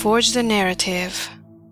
Forge the Narrative.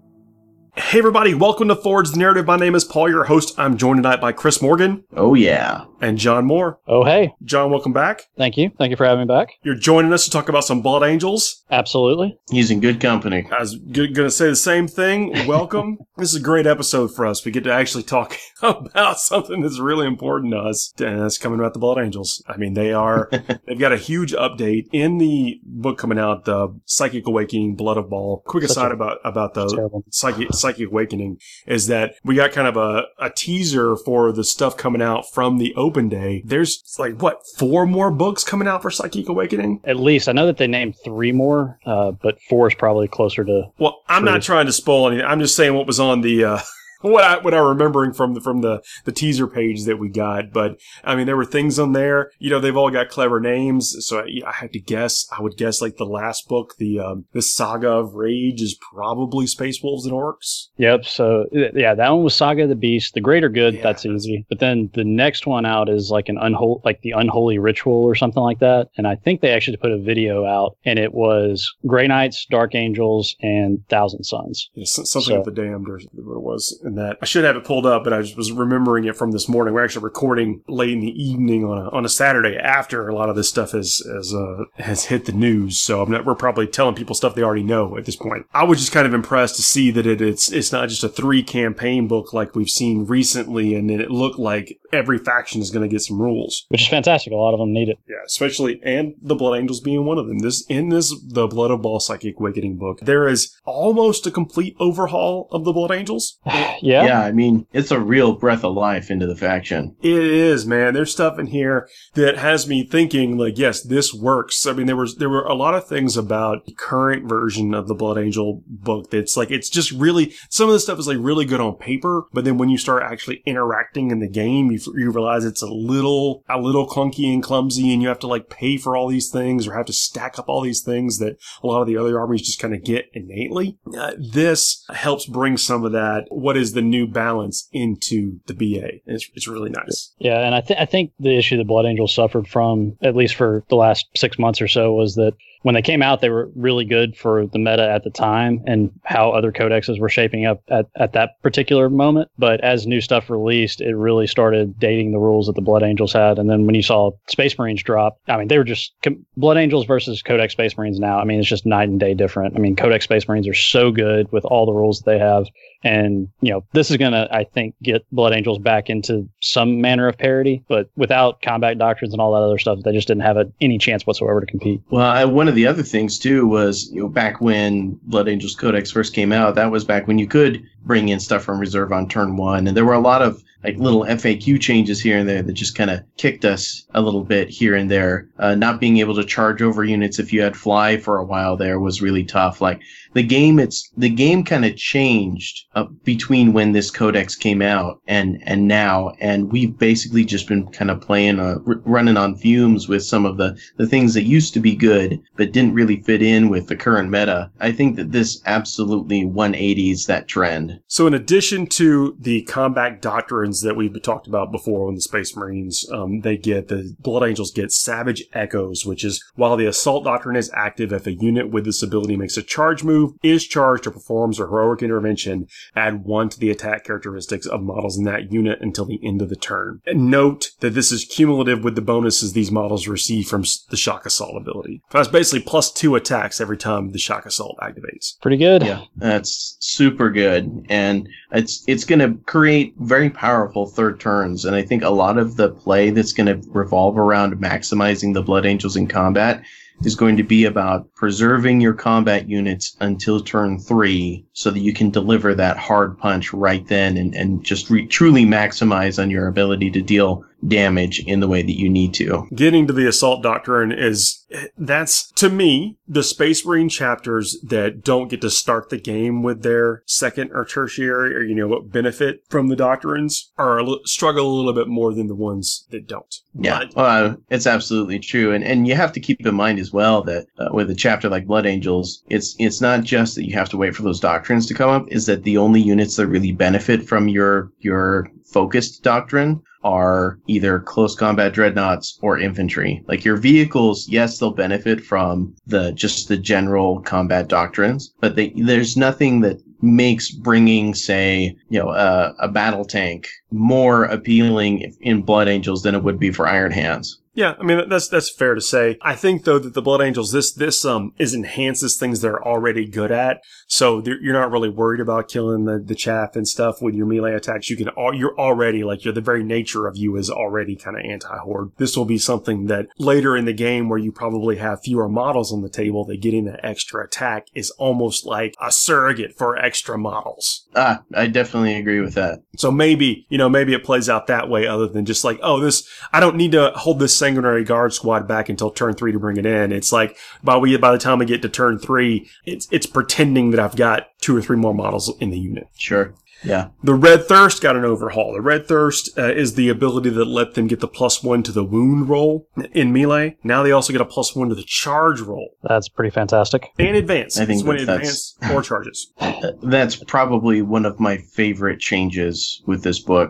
Hey everybody, welcome to Forge the Narrative. My name is Paul, your host. I'm joined tonight by Chris Morgan. Oh yeah. And John Moore. Oh hey. John, welcome back. Thank you. Thank you for having me back. You're joining us to talk about some Blood Angels. Absolutely. He's in good company. I was going to say the same thing. Welcome. This is a great episode for us. We get to actually talk about something that's really important to us. And that's coming about the Blood Angels. I mean, they've got a huge update in the book coming out, the Psychic Awakening, Blood of Baal. Quick aside about the Psychic Awakening is that we got kind of a teaser for the stuff coming out from the open day. There's like, 4 more books coming out for Psychic Awakening? At least. I know that they named 3 more, but 4 is probably closer to... Well, I'm not trying to spoil anything. I'm just saying what was on the... what I'm remembering from the teaser page that we got. But I mean, there were things on there, they've all got clever names. So I had to guess, I would guess like the last book, the Saga of Rage is probably Space Wolves and Orcs. Yep. So yeah, that one was Saga of the Beast, the Greater Good. Yeah, that's easy. But then the next one out is like the Unholy Ritual or something like that. And I think they actually put a video out and it was Grey Knights, Dark Angels, and Thousand Suns. Yeah, something of the Damned or what it was. That I should have it pulled up, but I just was remembering it from this morning. We're actually recording late in the evening on a Saturday after a lot of this stuff has hit the news. So we're probably telling people stuff they already know at this point. I was just kind of impressed to see that it's not just a 3 campaign book like we've seen recently, and it looked like every faction is going to get some rules, which is fantastic. A lot of them need it. Yeah, especially and the Blood Angels being one of them. The Blood of Baal Psychic Awakening book, there is almost a complete overhaul of the Blood Angels. Yeah, I mean, it's a real breath of life into the faction. It is, man. There's stuff in here that has me thinking, like, yes, this works. I mean, there were a lot of things about the current version of the Blood Angel book that's like, it's just really, some of the stuff is like really good on paper, but then when you start actually interacting in the game, you realize it's a little clunky and clumsy, and you have to like pay for all these things or have to stack up all these things that a lot of the other armies just kind of get innately. This helps bring some of that, what is the new balance, into the BA. It's really nice. Yeah, and I think the issue that Blood Angels suffered from, at least for the last 6 months or so, was that when they came out, they were really good for the meta at the time and how other codexes were shaping up at that particular moment. But as new stuff released, it really started dating the rules that the Blood Angels had. And then when you saw Space Marines drop, I mean, they were just Blood Angels versus Codex Space Marines now. I mean, it's just night and day different. I mean, Codex Space Marines are so good with all the rules that they have. And, this is going to, I think, get Blood Angels back into some manner of parity, but without combat doctrines and all that other stuff, they just didn't have any chance whatsoever to compete. Well, one of the other things, too, was, back when Blood Angels Codex first came out, that was back when you could bring in stuff from reserve on turn 1. And there were a lot of like little FAQ changes here and there that just kind of kicked us a little bit here and there. Not being able to charge over units if you had fly for a while there was really tough. Like the game kind of changed between when this codex came out and now, and we've basically just been kind of playing running on fumes with some of the things that used to be good but didn't really fit in with the current meta. I think that this absolutely 180s that trend. So in addition to the combat doctrines that we've talked about before on the Space Marines, the Blood Angels get Savage Echoes, which is while the Assault Doctrine is active, if a unit with this ability makes a charge move, is charged, or performs a heroic intervention, add 1 to the attack characteristics of models in that unit until the end of the turn. And note that this is cumulative with the bonuses these models receive from the Shock Assault ability. So that's basically +2 attacks every time the Shock Assault activates. Pretty good. Yeah, that's super good. And it's going to create very powerful third turns. And I think a lot of the play that's going to revolve around maximizing the Blood Angels in combat is going to be about preserving your combat units until turn 3 so that you can deliver that hard punch right then and just truly maximize on your ability to deal damage in the way that you need to. Getting to the Assault Doctrine that's, to me, the Space Marine chapters that don't get to start the game with their second or tertiary or, benefit from the doctrines struggle a little bit more than the ones that don't. Yeah, it's absolutely true. And you have to keep in mind as well that with a chapter like Blood Angels, it's not just that you have to wait for those doctrines to come up, is that the only units that really benefit from your focused doctrine are either close combat dreadnoughts or infantry. Like your vehicles, yes, they'll benefit from the general combat doctrines, but there's nothing that makes bringing, say, a battle tank more appealing in Blood Angels than it would be for Iron Hands. Yeah, I mean, that's fair to say. I think, though, that the Blood Angels, this enhances things they're already good at. So you're not really worried about killing the chaff and stuff with your melee attacks. You're already, like, the very nature of you is already kind of anti-horde. This will be something that later in the game where you probably have fewer models on the table, that getting that extra attack is almost like a surrogate for extra models. I definitely agree with that. So maybe it plays out that way, other than just like, I don't need to hold this Sanguinary Guard squad back until turn 3 to bring it in. It's like by the time we get to turn 3, it's pretending that I've got 2 or 3 more models in the unit. Sure. Yeah. The Red Thirst got an overhaul. The Red Thirst is the ability that let them get the +1 to the wound roll in melee. Now they also get a +1 to the charge roll. That's pretty fantastic. And advance. I think advance or charges. That's probably one of my favorite changes with this book.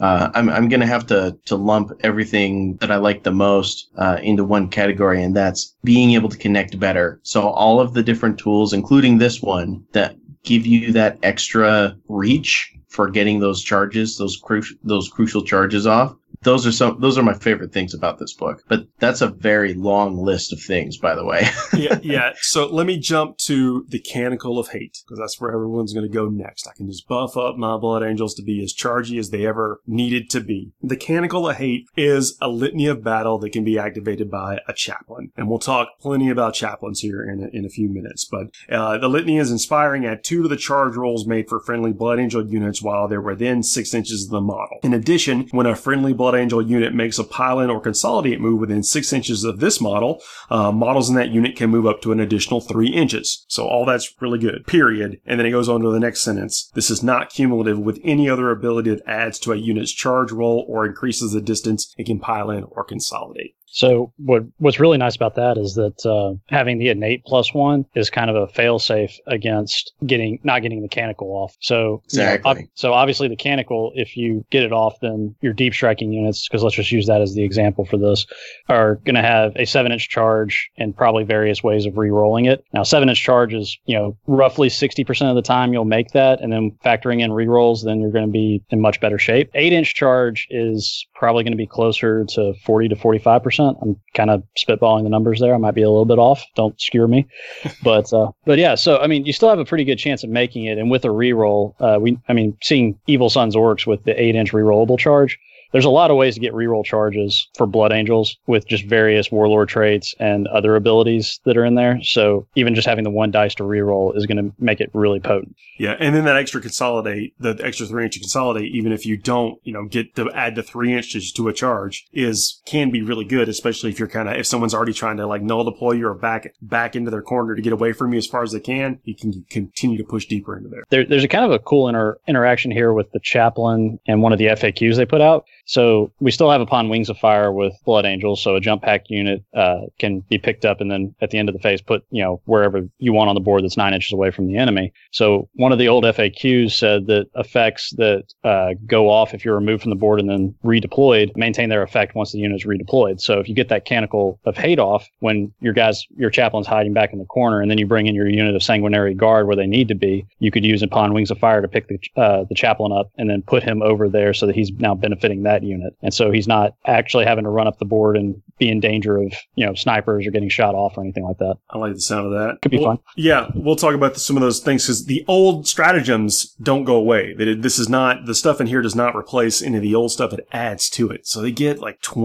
I'm going to have to lump everything that I like the most into one category, and that's being able to connect better. So all of the different tools, including this one, that give you that extra reach for getting those charges, those crucial charges off. Those are my favorite things about this book. But that's a very long list of things, by the way. Yeah. So let me jump to the Canticle of Hate, because that's where everyone's going to go next. I can just buff up my Blood Angels to be as chargy as they ever needed to be. The Canticle of Hate is a litany of battle that can be activated by a chaplain. And we'll talk plenty about chaplains here in a few minutes. But the litany is inspiring. Add 2 to the charge rolls made for friendly Blood Angel units while they're within 6 inches of the model. In addition, when a friendly Blood Angel unit makes a pile-in or consolidate move within 6 inches of this model, models in that unit can move up to an additional 3 inches. So all that's really good, period. And then it goes on to the next sentence. This is not cumulative with any other ability that adds to a unit's charge roll or increases the distance it can pile in or consolidate. So what's really nice about that is that having the innate +1 is kind of a fail-safe against not getting the Canticle off. So exactly. So obviously the Canticle, if you get it off, then your deep striking units, because let's just use that as the example for this, are going to have a 7-inch charge and probably various ways of re-rolling it. Now 7-inch charge is roughly 60% of the time you'll make that, and then factoring in re-rolls, then you're going to be in much better shape. 8-inch charge is probably going to be closer to 40 to 45%. I'm kind of spitballing the numbers there. I might be a little bit off. Don't skewer me. But yeah, so, I mean, you still have a pretty good chance of making it. And with a reroll, seeing Evil Sun's Orcs with the 8-inch rerollable charge, there's a lot of ways to get reroll charges for Blood Angels with just various Warlord traits and other abilities that are in there. So even just having the 1 dice to reroll is going to make it really potent. Yeah, and then that extra consolidate, the extra 3-inch consolidate, even if you don't, get to add the 3 inches to a charge, can be really good, especially if you're if someone's already trying to null deploy you or back into their corner to get away from you as far as they can, you can continue to push deeper into there. There's a kind of a cool interaction here with the chaplain and one of the FAQs they put out. So we still have Upon Wings of Fire with Blood Angels, so a jump pack unit can be picked up and then at the end of the phase put, wherever you want on the board that's 9 inches away from the enemy. So one of the old FAQs said that effects that go off if you're removed from the board and then redeployed maintain their effect once the unit is redeployed. So if you get that Canticle of Hate off when your chaplain's hiding back in the corner and then you bring in your unit of Sanguinary Guard where they need to be, you could use Upon Wings of Fire to pick the chaplain up and then put him over there so that he's now benefiting that unit. And so he's not actually having to run up the board and be in danger of, snipers or getting shot off or anything like that. I like the sound of that. Could be fun. Yeah, we'll talk about some of those things because the old stratagems don't go away. The stuff in here does not replace any of the old stuff. It adds to it. So they get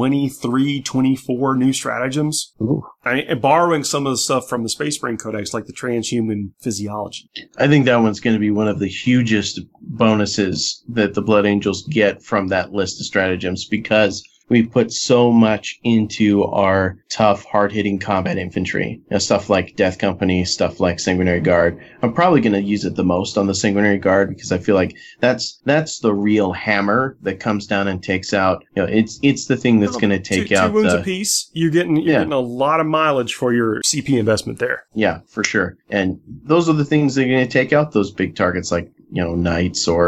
23, 24 new stratagems. Ooh. Borrowing some of the stuff from the Space Marine Codex, like the transhuman physiology. I think that one's going to be one of the hugest bonuses that the Blood Angels get from that list of stratagems because we put so much into our tough, hard-hitting combat infantry. Stuff like Death Company, stuff like Sanguinary Guard. I'm probably going to use it the most on the Sanguinary Guard because I feel like that's the real hammer that comes down and takes out. It's the thing that's going to take out 2 wounds apiece. You're getting a lot of mileage for your CP investment there. Yeah, for sure. And those are the things that are going to take out those big targets like knights or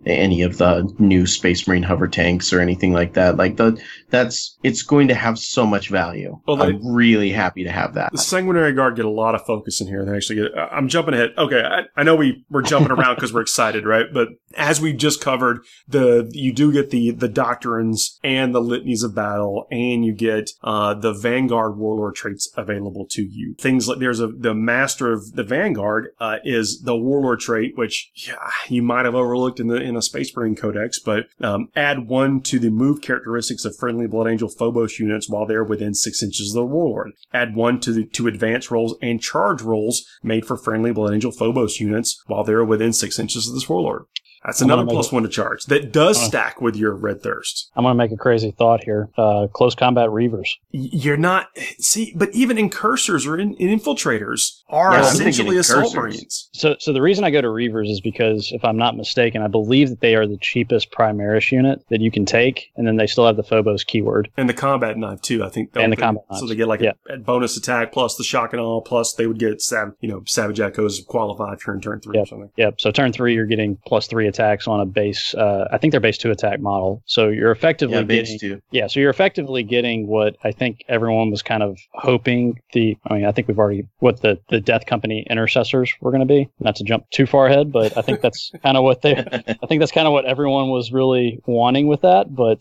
any of the new Space Marine hover tanks or anything like that. Like it's going to have so much value. Well, I'm really happy to have that. The Sanguinary Guard get a lot of focus in here. They actually get. I'm jumping ahead. Okay, I know we're jumping around because we're excited, right? But as we just covered, you do get the doctrines and the litanies of battle, and you get the Vanguard Warlord traits available to you. Things like the Master of the Vanguard is the Warlord trait, which you might have overlooked in a Space Marine Codex, but add 1 to the move characteristics of friendly Blood Angel Phobos units while they're within 6 inches of the Warlord. Add 1 to advance rolls and charge rolls made for friendly Blood Angel Phobos units while they're within 6 inches of this Warlord. That's another +1 to charge. That does stack with your Red Thirst. I'm going to make a crazy thought here. Close combat Reavers. You're not... See, but even Incursors or Infiltrators are essentially Assault Marines. So the reason I go to Reavers is because, if I'm not mistaken, I believe that they are the cheapest Primaris unit that you can take, and then they still have the Phobos keyword. And the Combat Knife, too, I think. And the Combat Knife. So they get a bonus attack, plus the Shock and Awe, plus they would get Savage Echoes qualified turn 3 or something. Yep, so turn 3, you're getting +3 attacks on a base, I think they're base 2 attack model. So you're effectively base 2. Yeah, so you're effectively getting what I think everyone was kind of hoping I think we've already, what the Death Company intercessors were going to be. Not to jump too far ahead, but I think that's kind of what what everyone was really wanting with that. But,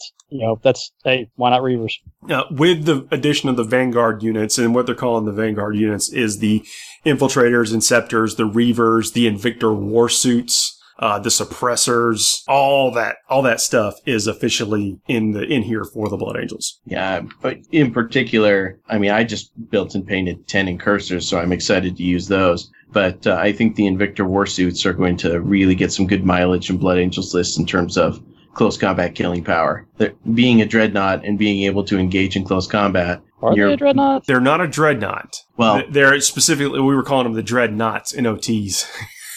why not Reavers? With the addition of the Vanguard units, and what they're calling the Vanguard units is the Infiltrators, Inceptors, the Reavers, the Invictor Warsuits, the Suppressors, all that stuff is officially in here for the Blood Angels. Yeah, but in particular, I just built and painted 10 Incursors, so I'm excited to use those. But I think the Invictor Warsuits are going to really get some good mileage in Blood Angels list in terms of close combat killing power. Being a Dreadnought and being able to engage in close combat. Are they a Dreadnought? They're not a Dreadnought. Well, they're specifically, we were calling them the Dreadnoughts in OTs.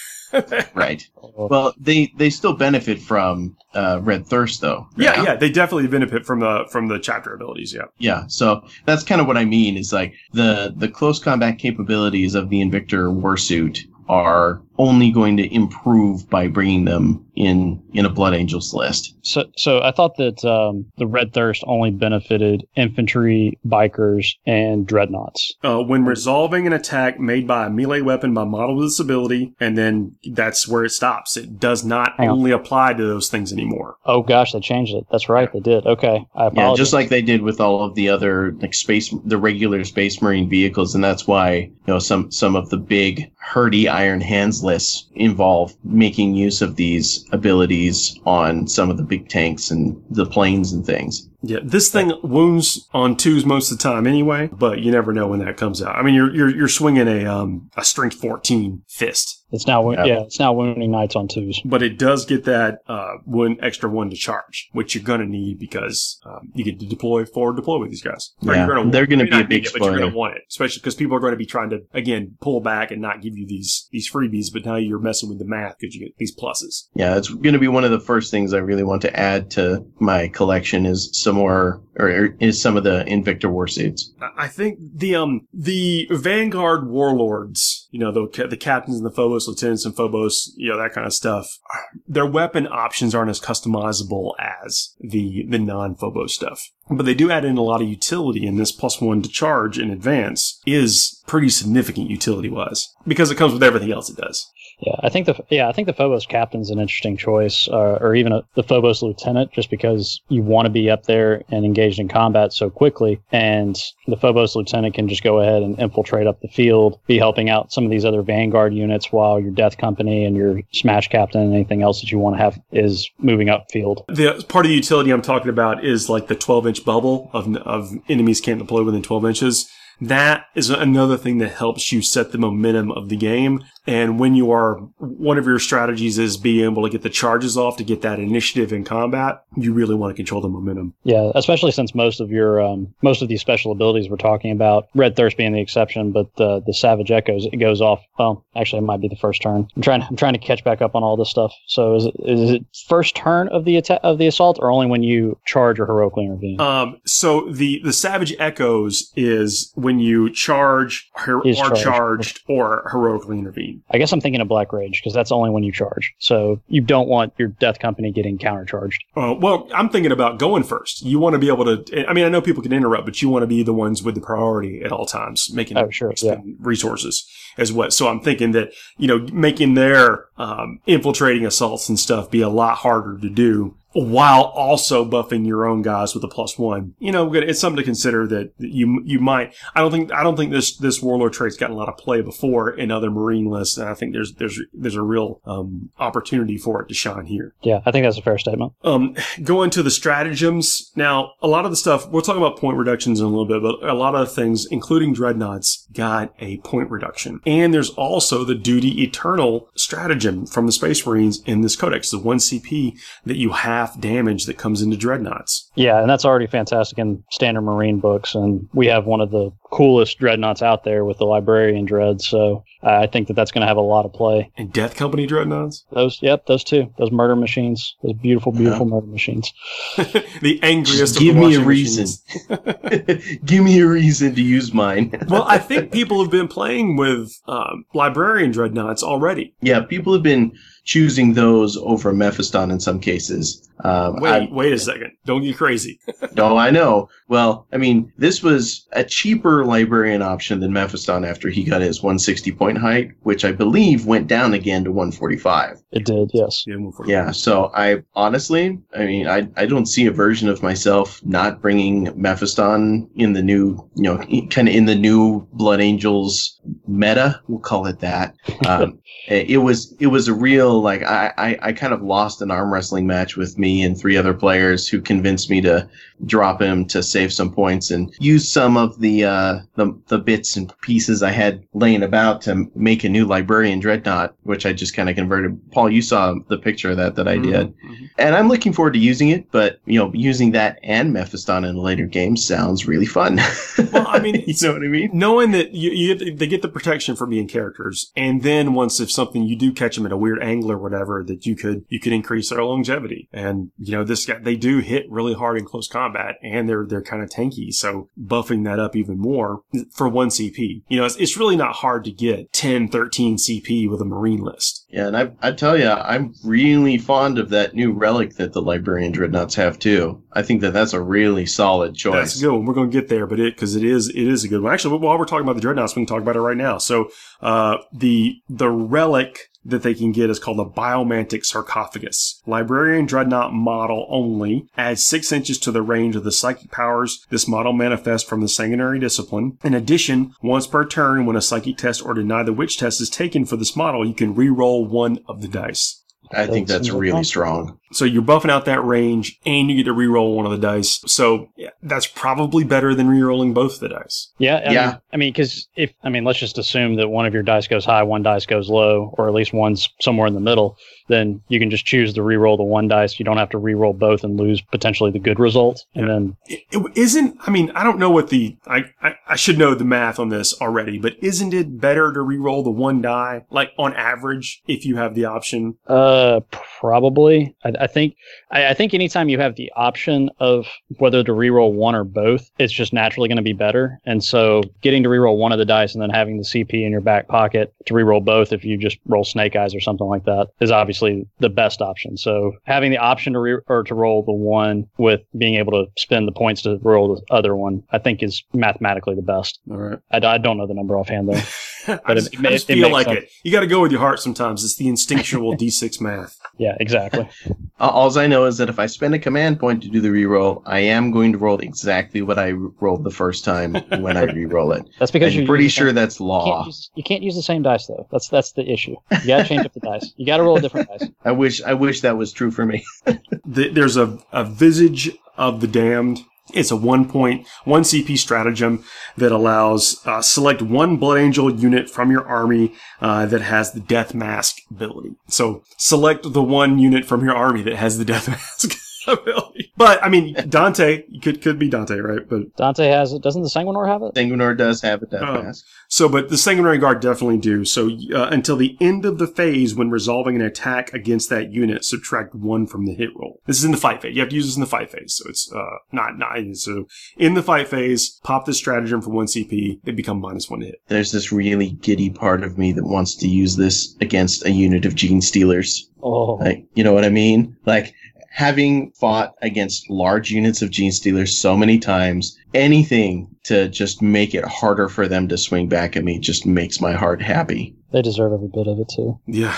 Right. Well, they still benefit from Red Thirst, though. Right? Yeah, they definitely benefit from the chapter abilities. Yeah. Yeah. So that's kind of what I mean. Is like the close combat capabilities of the Invictor Warsuit are only going to improve by bringing them in a Blood Angels list. So I thought that the Red Thirst only benefited infantry, bikers, and dreadnoughts. When resolving an attack made by a melee weapon by model with this ability, and then that's where it stops. It does not only apply to those things anymore. Oh gosh, they changed it. That's right, they did. Okay, I apologize. Yeah, just like they did with all of the other the regular Space Marine vehicles, and that's why some of the big herdy Iron Hands lists involve making use of these abilities on some of the big tanks and the planes and things. Yeah, this thing wounds on 2s most of the time anyway, but you never know when that comes out. You're swinging a strength 14 fist. It's now wounding knights on 2s. But it does get that extra 1 to charge, which you're going to need because you get to forward deploy with these guys. Yeah, they're going to be a big spoiler. But you're going to want it, especially because people are going to be trying to, again, pull back and not give you these freebies, but now you're messing with the math because you get these pluses. Yeah, it's going to be one of the first things I really want to add to my collection is some of the Invictor Warsuits. I think the Vanguard Warlords, the captains and the Phobos lieutenants and Phobos, that kind of stuff, their weapon options aren't as customizable as the non-Phobos stuff. But they do add in a lot of utility, and this +1 to charge in advance is pretty significant utility-wise because it comes with everything else it does. Yeah, I think the Phobos captain's an interesting choice, or even the Phobos lieutenant, just because you want to be up there and engaged in combat so quickly, and the Phobos lieutenant can just go ahead and infiltrate up the field, be helping out some of these other Vanguard units while your Death Company and your Smash Captain and anything else that you want to have is moving up field. The part of the utility I'm talking about is like the 12-inch bubble of enemies can't deploy within 12 inches. That is another thing that helps you set the momentum of the game. And when one of your strategies is being able to get the charges off to get that initiative in combat, you really want to control the momentum. Yeah, especially since most of these special abilities we're talking about, Red Thirst being the exception, but the Savage Echoes, it goes off. Well, actually, it might be the first turn. I'm trying to catch back up on all this stuff. So is it first turn of the assault, or only when you charge or heroically intervene? So the Savage Echoes is when you charge, are charged, or heroically intervene. CP. I guess I'm thinking of Black Rage because that's only when you charge. So you don't want your Death Company getting countercharged. Well, I'm thinking about going first. You want to be able to, I mean, I know people can interrupt, but you want to be the ones with the priority at all times, making resources as well. So I'm thinking that, making their infiltrating assaults and stuff be a lot harder to do while also buffing your own guys with a +1. It's something to consider that you might. I don't think this warlord trait's gotten a lot of play before in other Marine lists, and I think there's a real opportunity for it to shine here. Yeah, I think that's a fair statement. Going to the stratagems now, a lot of the stuff we'll talk about point reductions in a little bit, but a lot of things, including dreadnoughts, got a point reduction, and there's also the Duty Eternal stratagem from the Space Marines in this codex, the 1 CP that you have damage that comes into dreadnoughts. Yeah, and that's already fantastic in standard Marine books, and we have one of the coolest dreadnoughts out there with the Librarian Dread, so I think that's going to have a lot of play. And Death Company dreadnoughts? Those two. Those murder machines. Those beautiful murder machines. The angriest Give of the me a reason. Give me a reason to use mine. Well, I think people have been playing with Librarian dreadnoughts already. Yeah, people have been choosing those over Mephiston in some cases. Wait a second. Don't get crazy. No, I know. Well, I mean, this was a cheaper Librarian option than Mephiston after he got his 160 point height, which I believe went down again to 145. It did, yes. Yeah, so I don't see a version of myself not bringing Mephiston in the new, kind of in the new Blood Angels meta. We'll call it that. It was a real, like, I kind of lost an arm wrestling match with me and 3 other players who convinced me to drop him to save some points and use some of the bits and pieces I had laying about to make a new Librarian Dreadnought, which I just kind of converted. Paul, you saw the picture of that I did. Mm-hmm. And I'm looking forward to using it, but, using that and Mephiston in a later game sounds really fun. Well, I mean, you know what I mean? Knowing that they get the protection from being characters, and then once if something you do catch them at a weird angle or whatever, that you could increase their longevity. And this guy, they do hit really hard in close combat, and they're kind of tanky, so buffing that up even more for 1 CP. It's really not hard to get 10, 13 CP with a Marine list. Yeah, and I tell you, I'm really fond of that new relic that the Librarian Dreadnoughts have too. I think that's a really solid choice. That's a good one. We're going to get there, but it is a good one. Actually, while we're talking about the Dreadnoughts, we can talk about it right now. So, the relic that they can get is called the Biomantic Sarcophagus. Librarian Dreadnought model only. Adds 6 inches to the range of the psychic powers this model manifests from the Sanguinary Discipline. In addition, once per turn, when a psychic test or deny the witch test is taken for this model, you can re-roll 1 of the dice. I think that's really strong. So you're buffing out that range, and you get to re-roll 1 of the dice. So that's probably better than re-rolling both the dice. Yeah. I mean, because let's just assume that one of your dice goes high, one dice goes low, or at least one's somewhere in the middle. Then you can just choose to re-roll the 1 dice. You don't have to re-roll both and lose potentially the good result. And then it isn't. I mean, I don't know what I should know the math on this already, but isn't it better to re-roll the 1 die, like on average, if you have the option? Probably. I think anytime you have the option of whether to reroll 1 or both, it's just naturally going to be better. And so getting to reroll 1 of the dice and then having the CP in your back pocket to reroll both if you just roll Snake Eyes or something like that is obviously the best option. So having the option to roll the 1 with being able to spend the points to roll the other one, I think is mathematically the best. All right. I don't know the number offhand though. But I just feel like it. You got to go with your heart sometimes. It's the instinctual D6 math. Yeah, exactly. All I know is that if I spend a command point to do the reroll, I am going to roll exactly what I rolled the first time when I reroll it. That's because I'm pretty sure that's law. You can't use the same dice though. That's the issue. You got to change up the dice. You got to roll a different dice. I wish that was true for me. There's a Visage of the Damned. It's a 1 CP stratagem that allows select 1 Blood Angel unit from your army that has the Death Mask ability. So select the 1 unit from your army that has the Death Mask ability. But I mean, Dante could be Dante, right? But Dante has it. Doesn't the Sanguinor have it? Sanguinor does have a death mask. So, but the Sanguinary Guard definitely do. So, until the end of the phase, when resolving an attack against that unit, subtract 1 from the hit roll. This is in the fight phase. You have to use this in the fight phase. So it's not. So in the fight phase, pop this stratagem for 1 CP. They become -1 to hit. There's this really giddy part of me that wants to use this against a unit of Gene Stealers. Oh, Like, you know what I mean? Like, having fought against large units of Gene Stealers so many times, anything to just make it harder for them to swing back at me just makes my heart happy. they deserve every bit of it too. Yeah,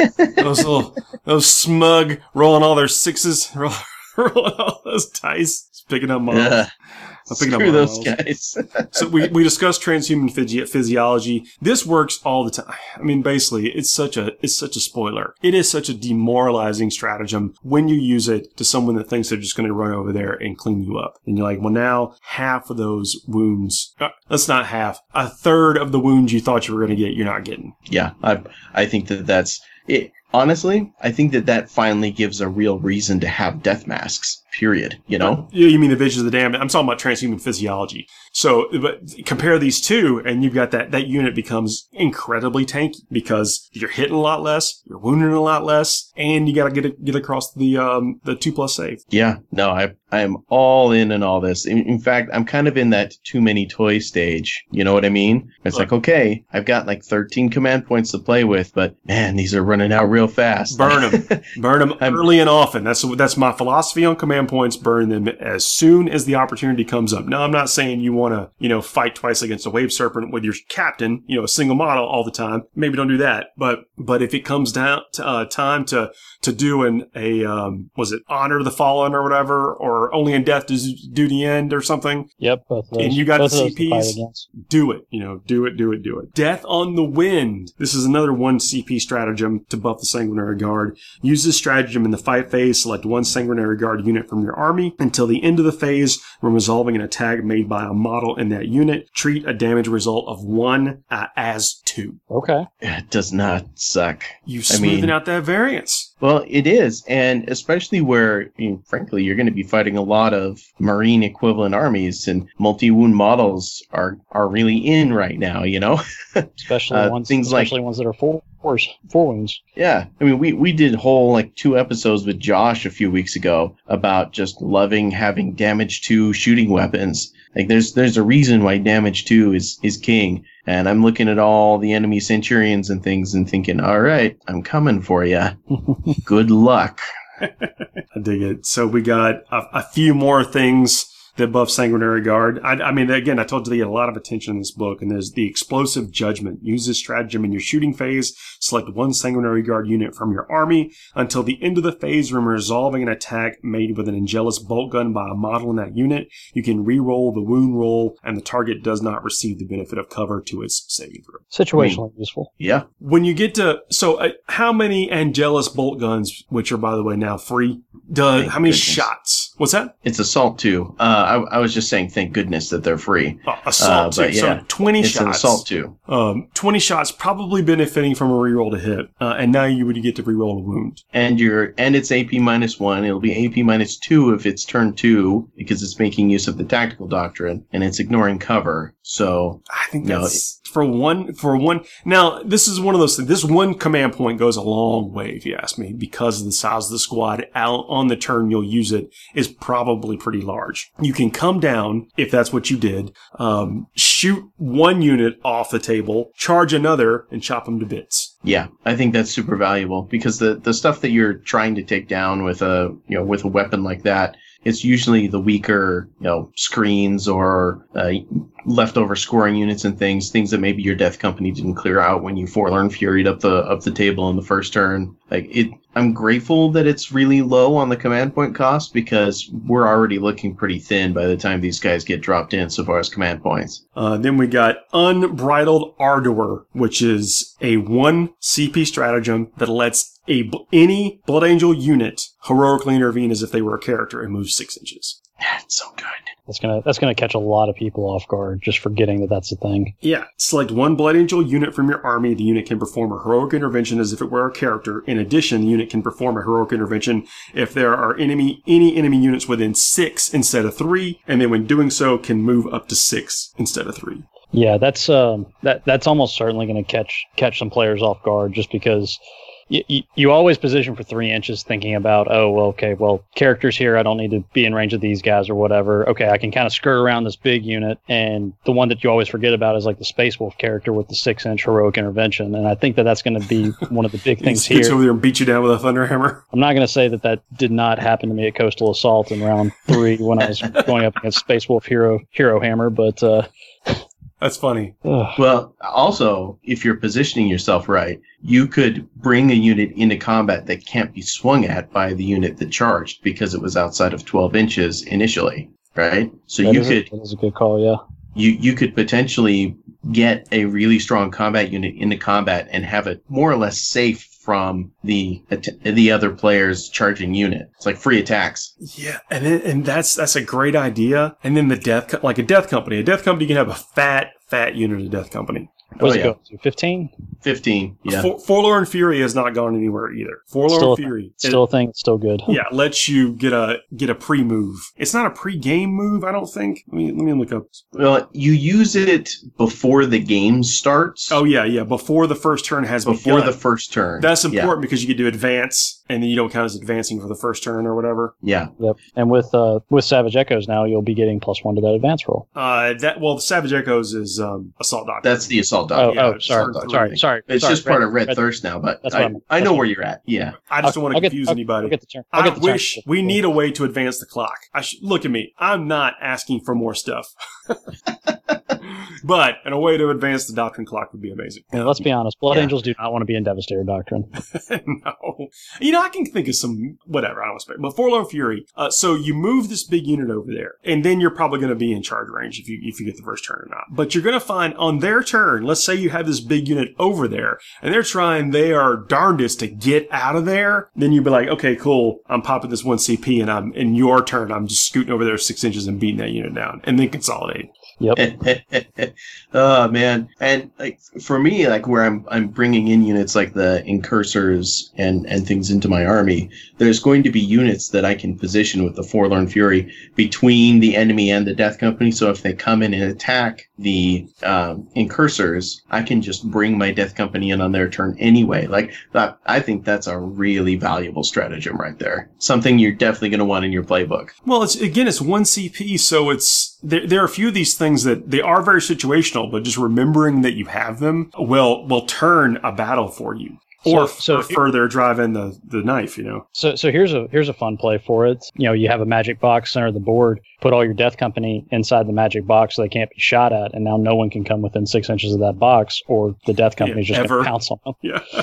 those smug rolling all their 6s, rolling all those dice, picking up models. Yeah. I'm picking up Screw those models. guys. So we discussed transhuman physiology. This works all the time. I mean, basically, it's such a spoiler. It is such a demoralizing stratagem when you use it to someone that thinks they're just going to run over there and clean you up. And you're like, well, now half of those wounds, that's not half, a third of the wounds you thought you were going to get, you're not getting. Yeah, I think that's it. Honestly, I think that finally gives a real reason to have death masks. Period. You know? You mean the Visions of the Damned? I'm talking about transhuman physiology. So, but compare these two, and you've got that unit becomes incredibly tanky because you're hitting a lot less, you're wounding a lot less, and you got to get across the 2+ save. Yeah. No, I am all in on all this. In fact, I'm kind of in that too many toy stage. You know what I mean? It's like, okay, I've got like 13 command points to play with, but man, these are running out real fast. Burn them early and often. That's my philosophy on command points. Burn them as soon as the opportunity comes up. Now, I'm not saying you want to, fight twice against a wave serpent with your captain, a single model all the time. Maybe don't do that. But if it comes down to time to do was it Honor the Fallen or whatever, or Only in Death do the End or something? Yep, both of those. And you got both the of those to fight CPs. against. Do it. Do it. Death on the Wind. This is another 1 CP stratagem to buff the Sanguinary Guard. Use this stratagem in the fight phase. Select 1 Sanguinary Guard unit from your army until the end of the phase when resolving an attack made by a model in that unit. Treat a damage result of 1 as 2. Okay. It does not suck. You smoothing out that variance. Well, it is, and especially where, frankly, you're going to be fighting a lot of Marine equivalent armies, and multi-wound models are really in right now, Especially ones that are four wounds. Yeah, I mean, we did whole 2 episodes with Josh a few weeks ago about just loving having damage 2 shooting weapons. Like there's a reason why damage 2 is king. And I'm looking at all the enemy centurions and things and thinking, all right, I'm coming for you. Good luck. I dig it. So we got a few more things that buff Sanguinary Guard. I mean, again, I told you they get a lot of attention in this book, and there's the Explosive Judgment. Use this stratagem in your shooting phase. Select 1 Sanguinary Guard unit from your army until the end of the phase when resolving an attack made with an Angelus bolt gun by a model in that unit. You can re-roll the wound roll, and the target does not receive the benefit of cover to its saving throw. Situationally useful. Yeah. When you get to, how many Angelus bolt guns, which are, by the way, now free, how many shots? What's that? It's Assault 2. I was just saying, thank goodness that they're free. Assault 2. But yeah, so 20 it's shots. An Assault 2. 20 shots, probably benefiting from a reroll to hit. And now you would get to reroll a wound. And it's AP -1. It'll be AP -2 if it's turn 2 because it's making use of the tactical doctrine and it's ignoring cover. So I think that's for one. Now, this is one of those things. This 1 command point goes a long way, if you ask me, because of the size of the squad. Out on the turn you'll use it is probably pretty large. You can come down, if that's what you did, shoot 1 unit off the table, charge another, and chop them to bits. Yeah, I think that's super valuable because the stuff that you're trying to take down with a weapon like that, it's usually the weaker, screens or leftover scoring units and things that maybe your Death Company didn't clear out when you Forlorn Furied up the table in the first turn. I'm grateful that it's really low on the command point cost because we're already looking pretty thin by the time these guys get dropped in so far as command points. Then we got Unbridled Ardor, which is a 1 CP stratagem that lets any Blood Angel unit heroically intervene as if they were a character and move 6 inches. Yeah, it's so good. That's gonna catch a lot of people off guard, just forgetting that that's a thing. Yeah. Select one Blood Angel unit from your army. The unit can perform a heroic intervention as if it were a character. In addition, the unit can perform a heroic intervention if there are any enemy units within 6 instead of 3, and then when doing so, can move up to 6 instead of 3. Yeah, that's almost certainly going to catch some players off guard, just because you always position for 3 inches thinking about, oh, well, okay, well, characters here, I don't need to be in range of these guys or whatever. Okay, I can kind of skirt around this big unit, and the one that you always forget about is like the Space Wolf character with the 6-inch heroic intervention, and I think that's going to be one of the big things he here. over there and beat you down with a Thunderhammer. I'm not going to say that did not happen to me at Coastal Assault in round 3 when I was going up against Space Wolf Hero Hammer, but... That's funny. Well, also, if you're positioning yourself right, you could bring a unit into combat that can't be swung at by the unit that charged because it was outside of 12 inches initially, right? So that is a good call, yeah. You could potentially get a really strong combat unit into combat and have it more or less safe from the other player's charging unit. It's like free attacks. Yeah, and that's a great idea. And then a death company. A death company can have a fat unit of Death Company. What's it go to? 15? 15, yeah. Forlorn Fury has not gone anywhere either. Forlorn Fury. Still a thing. It's still good. Yeah, lets you get a pre-move. It's not a pre-game move, I don't think. Let me look up. Well, you use it before the game starts. Oh, yeah. Before the first turn has begun. Before the first turn. That's important because you get to advance, and then you don't count as advancing for the first turn or whatever. Yeah. Yep. And with Savage Echoes now, you'll be getting +1 to that advance roll. The Savage Echoes is Assault Doctrine. That's the Assault Doctrine. Sorry. It's just part of Red Thirst now, but I know where you're at. Yeah. I just don't want to confuse anybody. I'll get the turn. I wish we need a way to advance the clock. Look at me. I'm not asking for more stuff. But a way to advance the Doctrine clock would be amazing. Yeah, let's be honest. Blood Angels do not want to be in Devastator Doctrine. No. I can think of some, whatever, I don't expect. But Forlorn Fury, so you move this big unit over there, and then you're probably going to be in charge range if you get the first turn or not. But you're going to find on their turn, let's say you have this big unit over there, and they're trying their darndest to get out of there, then you'd be like, okay, cool, I'm popping this 1 CP, and I'm in your turn, I'm just scooting over there 6 inches and beating that unit down, and then consolidate. Yep. Oh man, and like for me, like where I'm bringing in units like the Incursors and things into my army, there's going to be units that I can position with the Forlorn Fury between the enemy and the Death Company. So if they come in and attack the Incursors, I can just bring my Death Company in on their turn anyway. Like that, I think that's a really valuable stratagem right there. Something you're definitely going to want in your playbook. Well, it's 1 CP, so it's there are a few of these things that they are very situational, but just remembering that you have them will turn a battle for you. Or further drive in the knife, So here's a fun play for it. You have a magic box center of the board, put all your Death Company inside the magic box so they can't be shot at, and now no one can come within 6 inches of that box, or the Death Company is just going to pounce on them.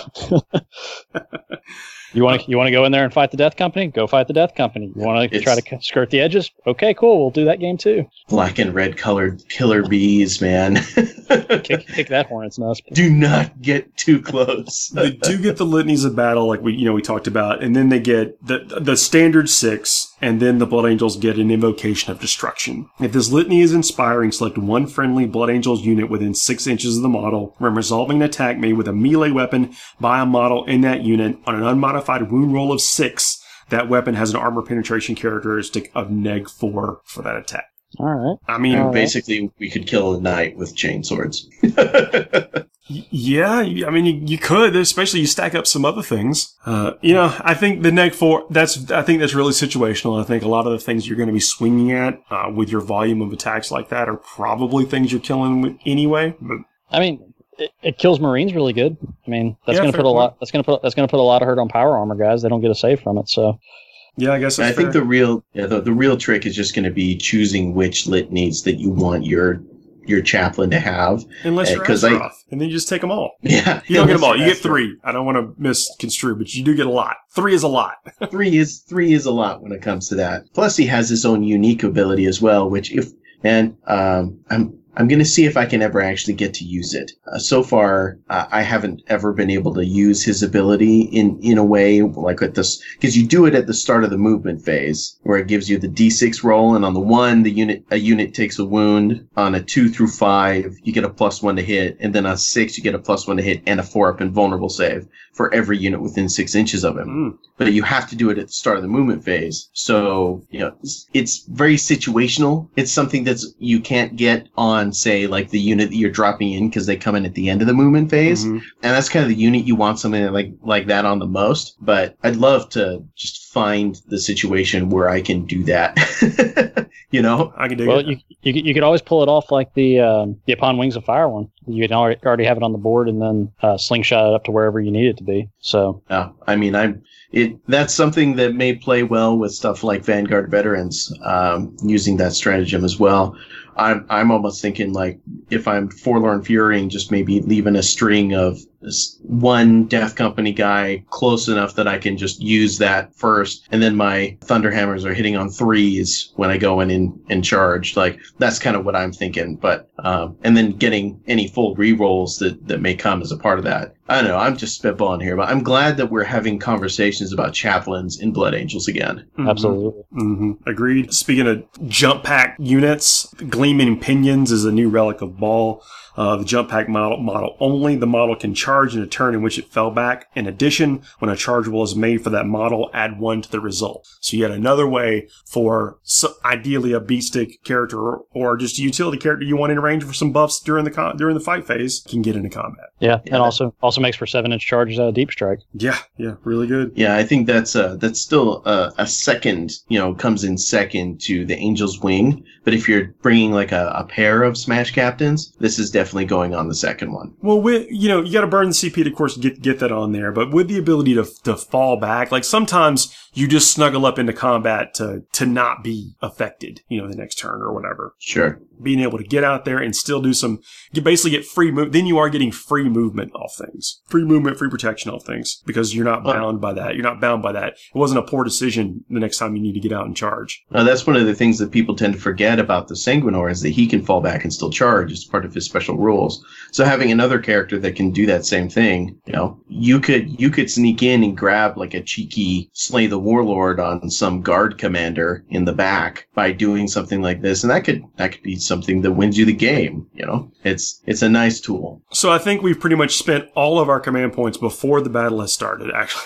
Yeah. You want to go in there and fight the Death Company? Go fight the Death Company. You want to try to skirt the edges? Okay, cool. We'll do that game too. Black and red colored killer bees, man. kick that hornet's nest. Do not get too close. They do get the litanies of battle, like we talked about, and then they get the standard 6. And then the Blood Angels get an Invocation of Destruction. If this litany is inspiring, select one friendly Blood Angels unit within 6 inches of the model. When resolving an attack made with a melee weapon by a model in that unit on an unmodified wound roll of 6, that weapon has an armor penetration characteristic of -4 for that attack. All right. I mean, basically, we could kill a knight with chain swords. Yeah, I mean, you could, especially you stack up some other things. I think the -4, I think that's really situational. I think a lot of the things you're going to be swinging at with your volume of attacks like that are probably things you're killing with anyway. But I mean, it kills Marines really good. I mean, that's going to put a lot. That's going to put a lot of hurt on power armor guys. They don't get a save from it, so. Yeah, I guess that's fair. I think the real trick is just going to be choosing which litanies that you want your chaplain to have. Unless you're Azeroth, and then you just take them all. Yeah. You don't get them all. You get 3. I don't want to misconstrue, but you do get a lot. 3 is a lot. 3 is a lot when it comes to that. Plus, he has his own unique ability as well, which I'm I'm going to see if I can ever actually get to use it. So far, I haven't ever been able to use his ability in a way like at this, because you do it at the start of the movement phase, where it gives you the D6 roll, and on the 1, a unit takes a wound. On a 2 through 5, you get a +1 to hit, and then on 6, you get a +1 to hit and a 4-up invulnerable save for every unit within 6 inches of him. But you have to do it at the start of the movement phase. So, it's very situational. It's something you can't get on, say, like the unit that you're dropping in because they come in at the end of the movement phase. And that's kind of the unit you want something like that on the most. But I'd love to just find the situation where I can do that. I can dig it. You could always pull it off like the Upon Wings of Fire one. You can already have it on the board and then slingshot it up to wherever you need it to be. So, that's something that may play well with stuff like Vanguard Veterans, using that stratagem as well. I'm almost thinking, like, if I'm Forlorn Furying, just maybe leaving a string of one Death Company guy close enough that I can just use that first, and then my Thunderhammers are hitting on 3s when I go in and charge. Like, that's kind of what I'm thinking. But and then getting any full rerolls that may come as a part of that. I don't know. I'm just spitballing here, but I'm glad that we're having conversations about chaplains in Blood Angels again. Absolutely. Agreed. Speaking of jump pack units, Gleaming Pinions is a new relic of Baal. The jump pack model only. The model can charge in a turn in which it fell back. In addition, when a charge roll is made for that model, add 1 to the result. So yet another way for ideally a beat-stick character or just a utility character you want in range for some buffs during the fight phase can get into combat. Yeah, and also makes for 7-inch charges out of Deep Strike. Yeah, really good. Yeah, I think that's still a second, comes in second to the Angel's Wing. But if you're bringing like a pair of Smash Captains, this is definitely going on the second one. Well, you got to burn the CP to, of course, get that on there. But with the ability to fall back, like sometimes you just snuggle up into combat to not be affected, the next turn or whatever. Sure. Being able to get out there and still do you basically get free move. Then you are getting free movement off things. Free movement, free protection off things. Because you're not bound by that. You're not bound by that. It wasn't a poor decision the next time you need to get out and charge. That's one of the things that people tend to forget about the Sanguinor is that he can fall back and still charge as part of his special rules. So having another character that can do that same thing, you could sneak in and grab like a cheeky Slay the Warlord on some guard commander in the back by doing something like this, and that could be something that wins you the game. It's a nice tool. So I think we've pretty much spent all of our command points before the battle has started, actually.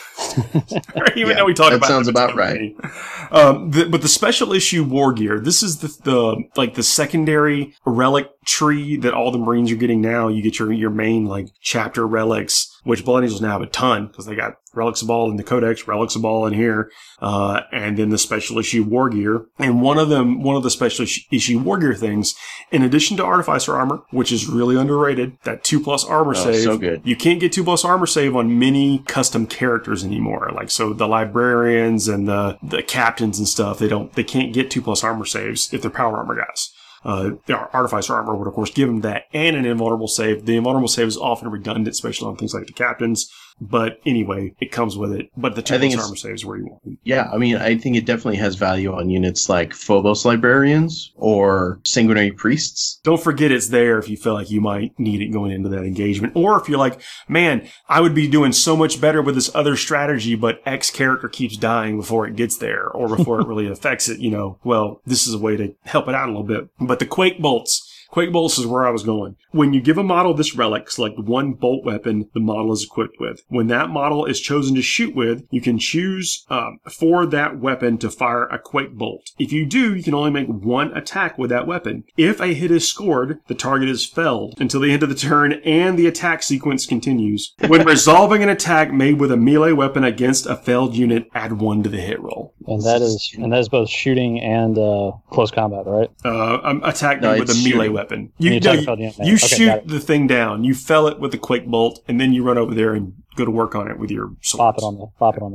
Even though we talked about that sounds about right. But the special issue war gear, this is the secondary relic tree that all the Marines are getting now. You get your main like chapter relics, which Blood Angels now have a ton because they got Relics of Baal in the Codex, Relics of Baal in here, and then the special issue war gear. And one of the special issue war gear things, in addition to Artificer armor, which is really underrated, that 2+ armor save. So good. You can't get 2+ armor save on many custom characters anymore. Like, so the librarians and the captains and stuff, they can't get 2+ armor saves if they're power armor guys. Artificer armor would, of course, give them that and an invulnerable save. The invulnerable save is often redundant, especially on things like the captains. But anyway, it comes with it. But the 2+ armor save is where you want it. Yeah, I think it definitely has value on units like Phobos Librarians or Sanguinary Priests. Don't forget it's there if you feel like you might need it going into that engagement. Or if you're like, man, I would be doing so much better with this other strategy, but X character keeps dying before it gets there or before it really affects it, well, this is a way to help it out a little bit. But the Quake Bolts. Quake Bolts is where I was going. When you give a model this relic, select one bolt weapon the model is equipped with. When that model is chosen to shoot with, you can choose for that weapon to fire a Quake Bolt. If you do, you can only make one attack with that weapon. If a hit is scored, the target is felled until the end of the turn and the attack sequence continues. When resolving an attack made with a melee weapon against a felled unit, add 1 to the hit roll. And that is both shooting and close combat, right? Attack made with a melee weapon. You shoot the thing down, you fell it with a Quake Bolt, and then you run over there and go to work on it with your swords. Pop it on the head.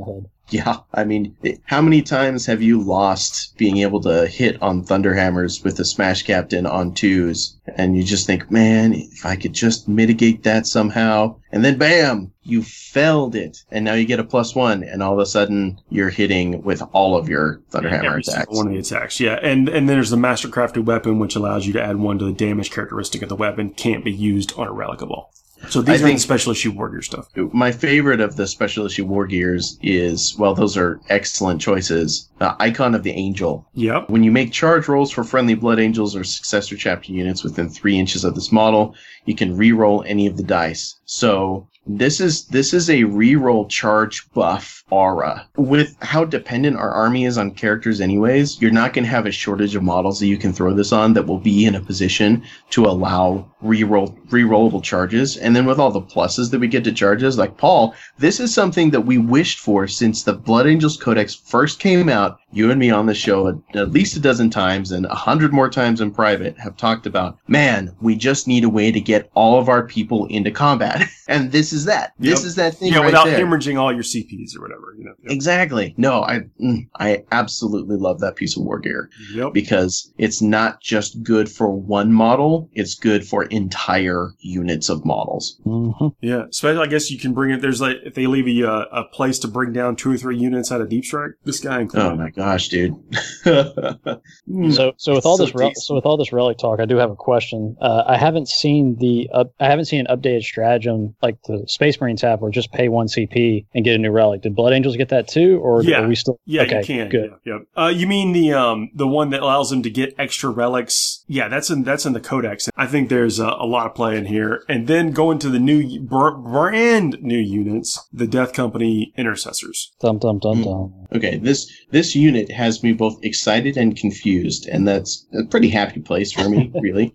Yeah, I mean, how many times have you lost being able to hit on Thunderhammers with the Smash Captain on 2s? And you just think, man, if I could just mitigate that somehow. And then bam, you failed it. And now you get a +1, and all of a sudden you're hitting with all of your Thunderhammer attacks. One of the attacks, yeah. And then there's the Mastercrafted Weapon, which allows you to add 1 to the damage characteristic of the weapon. Can't be used on a relic of all. So these are the special issue war gear stuff. My favorite of the special issue war gears is, well, those are excellent choices. Icon of the Angel. Yep. When you make charge rolls for friendly Blood Angels or successor chapter units within 3 inches of this model, you can re-roll any of the dice. So this is a re-roll charge buff aura. With how dependent our army is on characters anyways, you're not going to have a shortage of models that you can throw this on that will be in a position to allow re-rollable charges. And then with all the pluses that we get to charges, like Paul, this is something that we wished for since the Blood Angels Codex first came out. You and me on the show at least a dozen times and 100 more times in private have talked about, man, we just need a way to get all of our people into combat. And this is that. Yep. This is that thing right without there. Hemorrhaging all your CPs or whatever. You know. Yep. Exactly. No, I absolutely love that piece of war gear. Yep. Because it's not just good for one model, it's good for entire units of models. Mm-hmm. Yeah. Especially, I guess you can bring it, there's like, if they leave you a place to bring down 2 or 3 units out of Deep Strike, this guy included. Oh my gosh, dude. So with all this relic talk, I do have a question. I haven't seen an updated stratagem like the Space Marines have, where just pay 1 CP and get a new relic. Did Blood Angels get that too, or are we still? Yeah, okay, you can. Good. Yeah. You mean the one that allows them to get extra relics? Yeah, that's in the Codex. I think there's a lot of play in here. And then going to the new brand new units, the Death Company Intercessors. Dum dum dum dum. Okay, this unit has me both excited and confused, and that's a pretty happy place for me, really.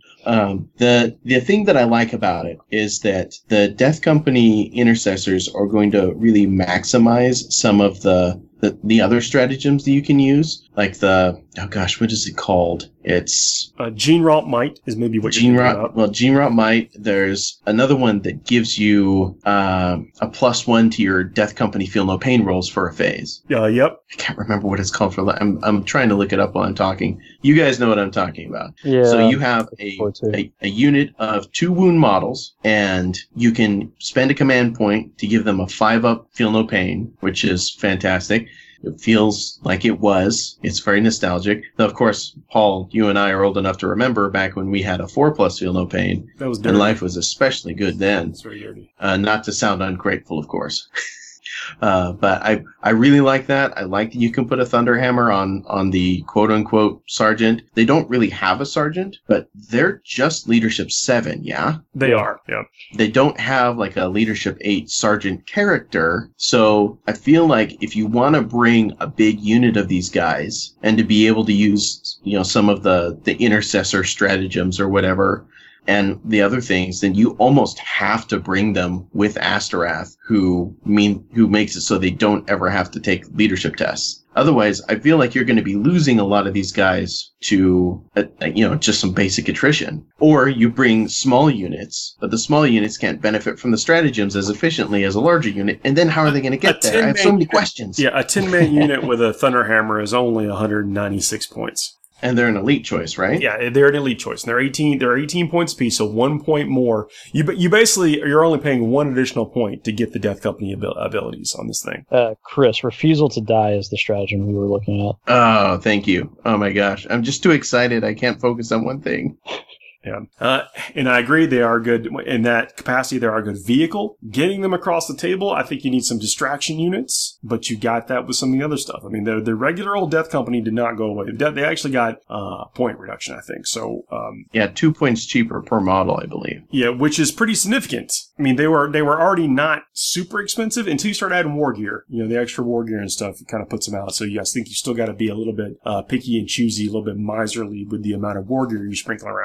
The thing that I like about it is that the Death Company Intercessors are going to really maximize some of the other stratagems that you can use, like what is it called? It's Gene Rot Might is maybe what you're thinking about. Well, Gene Rot Might. There's another one that gives you a +1 to your Death Company Feel No Pain rolls for a phase. Yep. I can't remember what it's called for. I'm trying to look it up while I'm talking. You guys know what I'm talking about. Yeah. So you have a unit of 2 wound models, and you can spend a command point to give them a 5-up Feel No Pain, which is fantastic. It feels like it was. It's very nostalgic. Though, of course, Paul, you and I are old enough to remember back when we had a 4+ Feel No Pain. That was dirty. And life was especially good then. It's very dirty. Not to sound ungrateful, of course. But I really like that. I like that you can put a Thunderhammer on the quote-unquote sergeant. They don't really have a sergeant, but they're just leadership 7, yeah? They are, yeah. They don't have like a leadership 8 sergeant character, so I feel like if you want to bring a big unit of these guys and to be able to use, some of the intercessor stratagems or whatever, and the other things, then you almost have to bring them with Asterath, who makes it so they don't ever have to take leadership tests. Otherwise, I feel like you're going to be losing a lot of these guys to, just some basic attrition. Or you bring small units, but the small units can't benefit from the stratagems as efficiently as a larger unit. And then how are they going to get there? I have so many questions. Yeah, a 10-man unit with a Thunderhammer is only 196 points. And they're an elite choice, right? Yeah, they're an elite choice. And they're 18 points apiece, so 1 point more. You're only paying 1 additional point to get the Death Company abilities on this thing. Chris, Refusal to Die is the stratagem we were looking at. Oh, thank you. Oh my gosh. I'm just too excited. I can't focus on one thing. Yeah. And I agree, they are good in that capacity. They are a good vehicle. Getting them across the table, I think you need some distraction units, but you got that with some of the other stuff. I mean, the regular old Death Company did not go away. They actually got point reduction, I think. So, 2 points cheaper per model, I believe. Yeah, which is pretty significant. I mean, they were already not super expensive until you start adding war gear. The extra war gear and stuff kind of puts them out. So, yes, I think you still got to be a little bit picky and choosy, a little bit miserly with the amount of war gear you sprinkle around on those guys.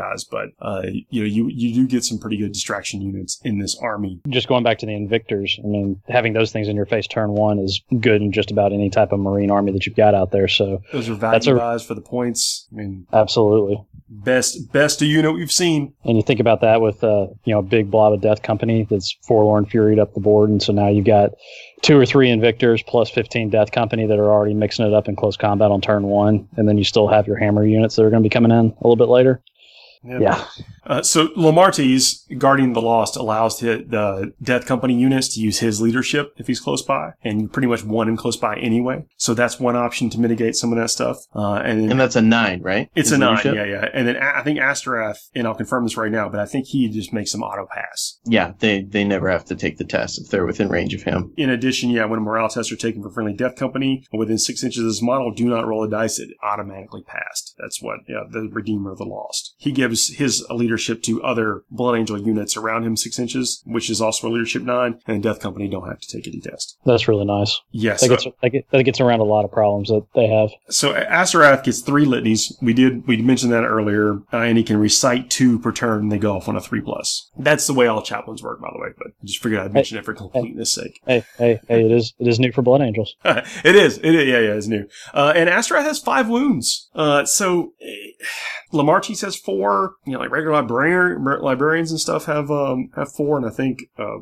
guys, but you do get some pretty good distraction units in this army. Just going back to the Invictors, I mean, having those things in your face turn one is good in just about any type of Marine army that you've got out there. So those are value buys for the points. I mean, absolutely best unit we've seen. And you think about that with a big blob of Death Company that's forlorn furied up the board, and so now you've got 2 or 3 Invictors plus 15 Death Company that are already mixing it up in close combat on turn one, and then you still have your hammer units that are going to be coming in a little bit later. Yeah. So Lamartie's Guardian of the Lost allows the Death Company units to use his leadership if he's close by, and you pretty much want him close by anyway. So that's one option to mitigate some of that stuff. And that's a 9, right? It's a 9, yeah. And then I think Asterath, and I'll confirm this right now, but I think he just makes them auto pass. Yeah, they never have to take the test if they're within range of him. In addition, when a morale tests are taken for friendly Death Company within 6 inches of this model, do not roll a dice. It automatically passed. That's what the Redeemer of the Lost. He gives his leadership to other Blood Angel units around him 6 inches, which is also a leadership 9, and Death Company don't have to take any test. That's really nice. Yes. That gets around a lot of problems that they have. So Asterath gets 3 litanies. We mentioned that earlier, and he can recite 2 per turn, and they go off on a 3+. That's the way all chaplains work, by the way, but I just figured I'd mention it for completeness sake. Hey, it is new for Blood Angels. It is. It's new. And Asterath has 5 wounds. So Lamarche says 4, like regular librarians and stuff have 4, and I think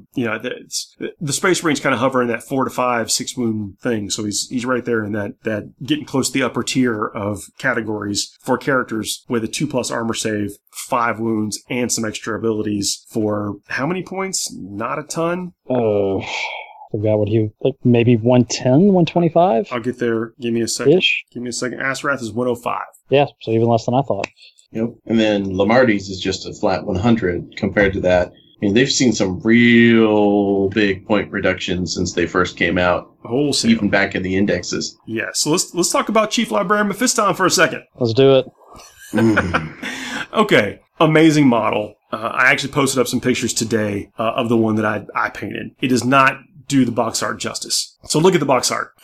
the Space Marines kind of hover in that 4 to 5, 6 wound thing. So he's right there in that getting close to the upper tier of categories for characters with a 2+ armor save, 5 wounds, and some extra abilities for how many points? Not a ton. Forgot what maybe 110, 125? I'll get there. Give me a second. Ish. Give me a second. Asterath is 105. Yeah, so even less than I thought. Yep. And then Lamartie's is just a flat 100 compared to that. I mean, they've seen some real big point reductions since they first came out. Wholesale. Even back in the indexes. Yeah, so let's talk about Chief Librarian Mephiston for a second. Let's do it. Okay, amazing model. I actually posted up some pictures today of the one that I painted. It does not do the box art justice. So look at the box art.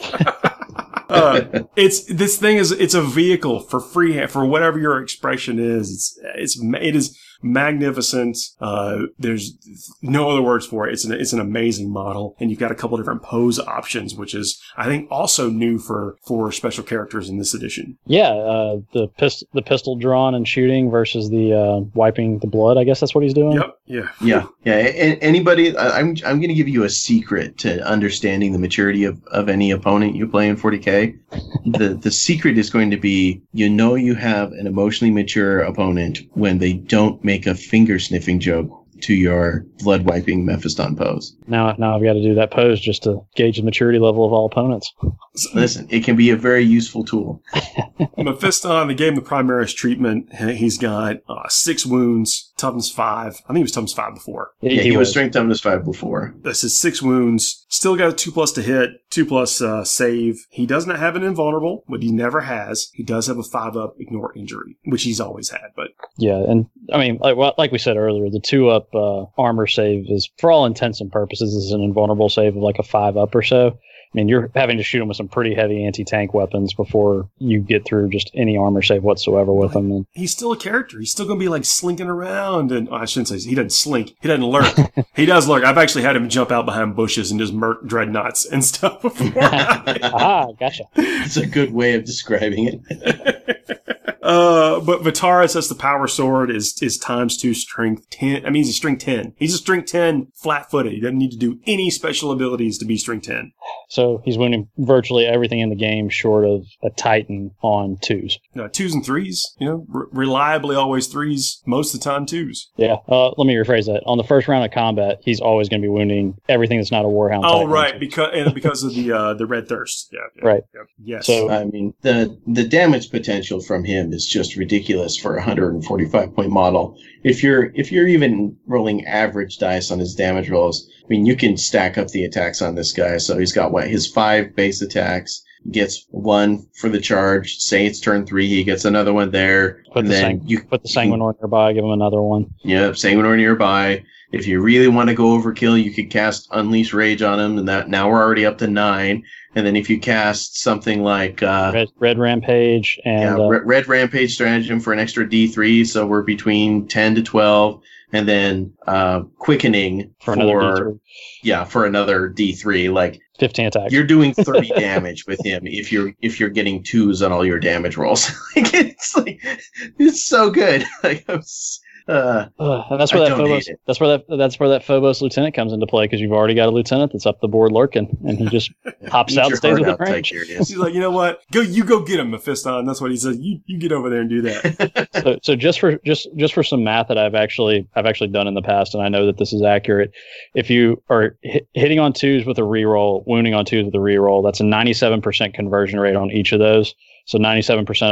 It's a vehicle for freehand, for whatever your expression is. It is magnificent. There's no other words for it. It's an amazing model, and you've got a couple different pose options, which is I think also new for special characters in this edition. Yeah, the pistol drawn and shooting versus the wiping the blood. I guess that's what he's doing. Yep. Yeah. Anybody? I'm going to give you a secret to understanding the maturity of any opponent you play in 40K. The secret is going to be you have an emotionally mature opponent when they don't make a finger sniffing joke to your blood wiping Mephiston pose. Now I've got to do that pose just to gauge the maturity level of all opponents. Listen, it can be a very useful tool. Mephiston, they gave him the Primaris treatment. He's got 6 wounds, toughness 5. I think he was toughness 5 before. Yeah, he was strength toughness 5 before. This is 6 wounds. Still got a 2+ to hit, 2+ save. He does not have an invulnerable, but he never has. He does have a 5+ ignore injury, which he's always had. But yeah, and I mean, like we said earlier, the 2+ armor save is, for all intents and purposes, is an invulnerable save of like a 5+ or so. I mean, you're having to shoot him with some pretty heavy anti-tank weapons before you get through just any armor save whatsoever with him. And he's still a character. He's still going to be like slinking around. And I shouldn't say he doesn't slink. He doesn't lurk. He does lurk. I've actually had him jump out behind bushes and just murk dreadnoughts and stuff before. Gotcha. That's a good way of describing it. But Vitaris, that's the power sword, is ×2 strength 10. I mean, he's a strength 10. He's a strength 10 flat-footed. He doesn't need to do any special abilities to be strength 10. So he's winning virtually everything in the game short of a Titan on 2s. 2s and 3s, reliably always 3s, most of the time 2s. Yeah, let me rephrase that. On the first round of combat, he's always going to be wounding everything that's not a Warhound. Oh, Titan. right, because of the Red Thirst. Yeah. Right. Yeah. Yes. So, I mean, the damage potential from him is just ridiculous for a 145-point model. If you're even rolling average dice on his damage rolls, I mean, you can stack up the attacks on this guy. So he's got his 5 base attacks, gets 1 for the charge. Say it's turn 3, he gets another one there. Put the Sanguinor nearby, give him another one. Yeah, Sanguinor nearby. If you really want to go overkill, you could cast Unleash Rage on him, and now we're already up to 9. And then if you cast something like Red Rampage and Red Rampage Stratagem for an extra D3, so we're between 10 to 12, and then Quickening for another D3. Like 15 attacks. You're doing 30 damage with him if you're getting 2s on all your damage rolls. It's so good. And that's where that Phobos lieutenant comes into play, because you've already got a lieutenant that's up the board lurking, and he just hops out and stays within range. He's like, you know what? Go get him, Mephiston. That's what he says. You get over there and do that. so just for some math that I've actually done in the past, and I know that this is accurate. If you are hitting on 2s with a reroll, wounding on 2s with a reroll, that's a 97% conversion rate on each of those. So 97% of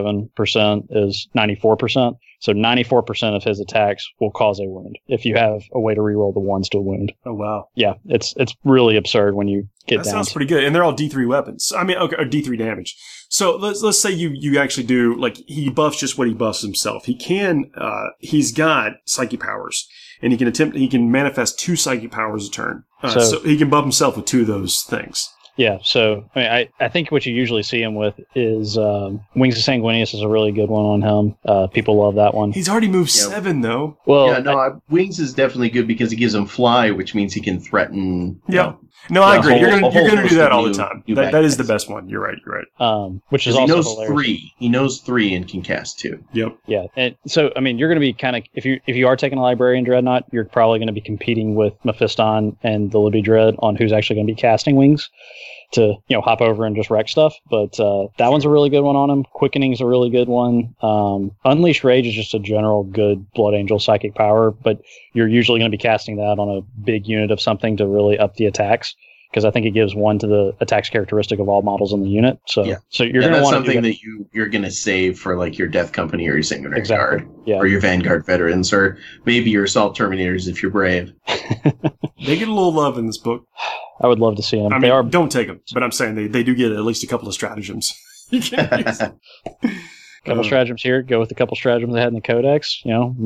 97% is 94%. So 94% of his attacks will cause a wound if you have a way to reroll the ones to wound. Oh, wow. Yeah, it's really absurd when you get down. That sounds pretty good. And they're all D3 weapons. I mean, okay, or D3 damage. So let's say you actually do, like, he buffs just what he buffs himself. He's got psychic powers, and he can manifest 2 psychic powers a turn. So he can buff himself with 2 of those things. Yeah, so I mean, I think what you usually see him with is Wings of Sanguinius is a really good one on him. People love that one. He's already moved 7 though. Well, Wings is definitely good because he gives him fly, which means he can threaten. Yeah. No, I agree. You're gonna do that all the time. That is the best one. You're right. Which is also he knows hilarious. 3. He knows 3 and can cast 2. Yep. Yeah, and so I mean, you're going to be kind of if you are taking a Librarian Dreadnought, you're probably going to be competing with Mephiston and the Libby Dread on who's actually going to be casting Wings to hop over and just wreck stuff. But that one's a really good one on him. Quickening's a really good one. Unleash Rage is just a general good Blood Angel psychic power, but you're usually going to be casting that on a big unit of something to really up the attacks, because I think it gives 1 to the attacks characteristic of all models in the unit. So you're going to want something that you're going to save for like your Death Company or your Sanguinary Guard, or your Vanguard Veterans, or maybe your Assault Terminators if you're brave. They get a little love in this book. I would love to see them. I mean, don't take them, but I'm saying they do get at least a couple of stratagems. You can use. Couple stratagems here. Go with a couple stratagems they had in the Codex.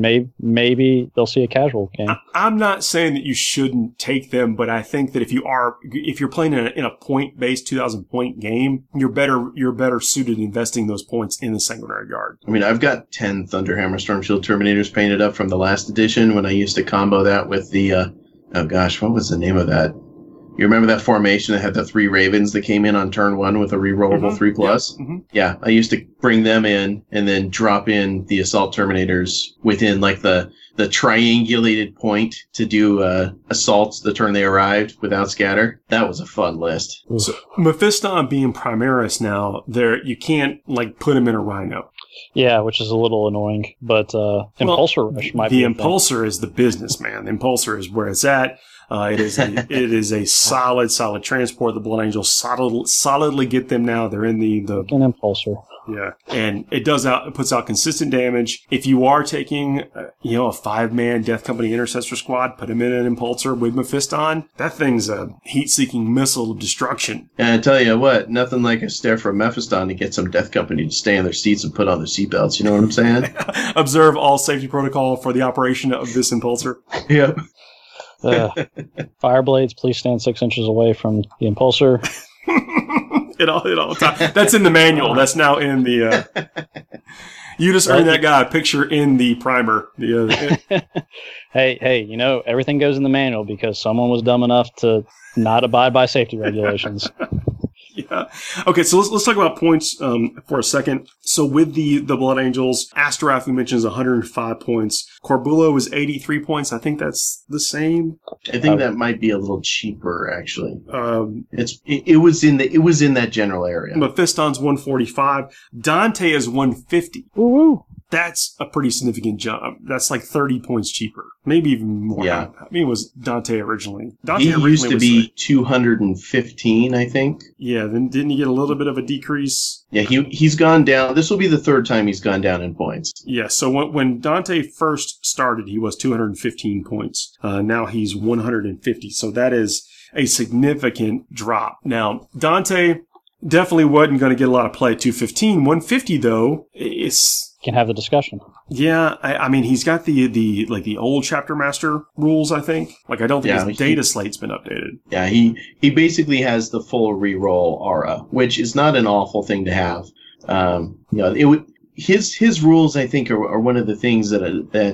Maybe they'll see a casual game. I'm not saying that you shouldn't take them, but I think that if you're playing in a point-based 2,000 point game, you're better suited investing those points in the Sanguinary Guard. I mean, I've got 10 Thunderhammer Stormshield Terminators painted up from the last edition when I used to combo that with the what was the name of that? You remember that formation that had the 3 Ravens that came in on turn 1 with a rerollable 3+? Yeah. Mm-hmm. Yeah, I used to bring them in and then drop in the Assault Terminators within like the triangulated point to do assaults the turn they arrived without scatter. That was a fun list. So Mephiston being Primaris now, you can't like put him in a Rhino. Yeah, which is a little annoying, but Impulsor Rush might be. The Impulsor is the business, man. The Impulsor is where it's at. It is a solid transport. The Blood Angels solidly get them now. They're in the an Impulsor. Yeah, and it puts out consistent damage. If you are taking a 5-man Death Company Intercessor squad, put him in an Impulsor with Mephiston. That thing's a heat-seeking missile of destruction. And I tell you what, nothing like a stare from Mephiston to get some Death Company to stay in their seats and put on their seatbelts. You know what I'm saying? Observe all safety protocol for the operation of this Impulsor. Yep. Fireblades, please stand 6 inches away from the Impulsor. It all time. That's in the manual. That's now in the. You just earned that guy a picture in the primer. Hey, everything goes in the manual because someone was dumb enough to not abide by safety regulations. Yeah. Okay, so let's talk about points for a second. So with the Blood Angels, Astorath, we mentioned, is 105 points. Corbulo is 83 points. I think that's the same. I think that might be a little cheaper, actually. It was in that general area. Mephiston's 145. Dante is 150. Woo-woo. That's a pretty significant jump. That's like 30 points cheaper. Maybe even more. Yeah. I mean, it was Dante originally. He used to be 215, I think. Yeah, then didn't he get a little bit of a decrease? Yeah, he's gone down. This will be the 3rd time he's gone down in points. Yeah, so when Dante first started, he was 215 points. Now he's 150. So that is a significant drop. Now, Dante definitely wasn't going to get a lot of play at 215. 150, though, can have the discussion. Yeah, I mean, he's got the old chapter master rules, I think. Like, I don't think his data slate's been updated. Yeah, he basically has the full reroll aura, which is not an awful thing to have. It would. His rules, I think, are one of the things that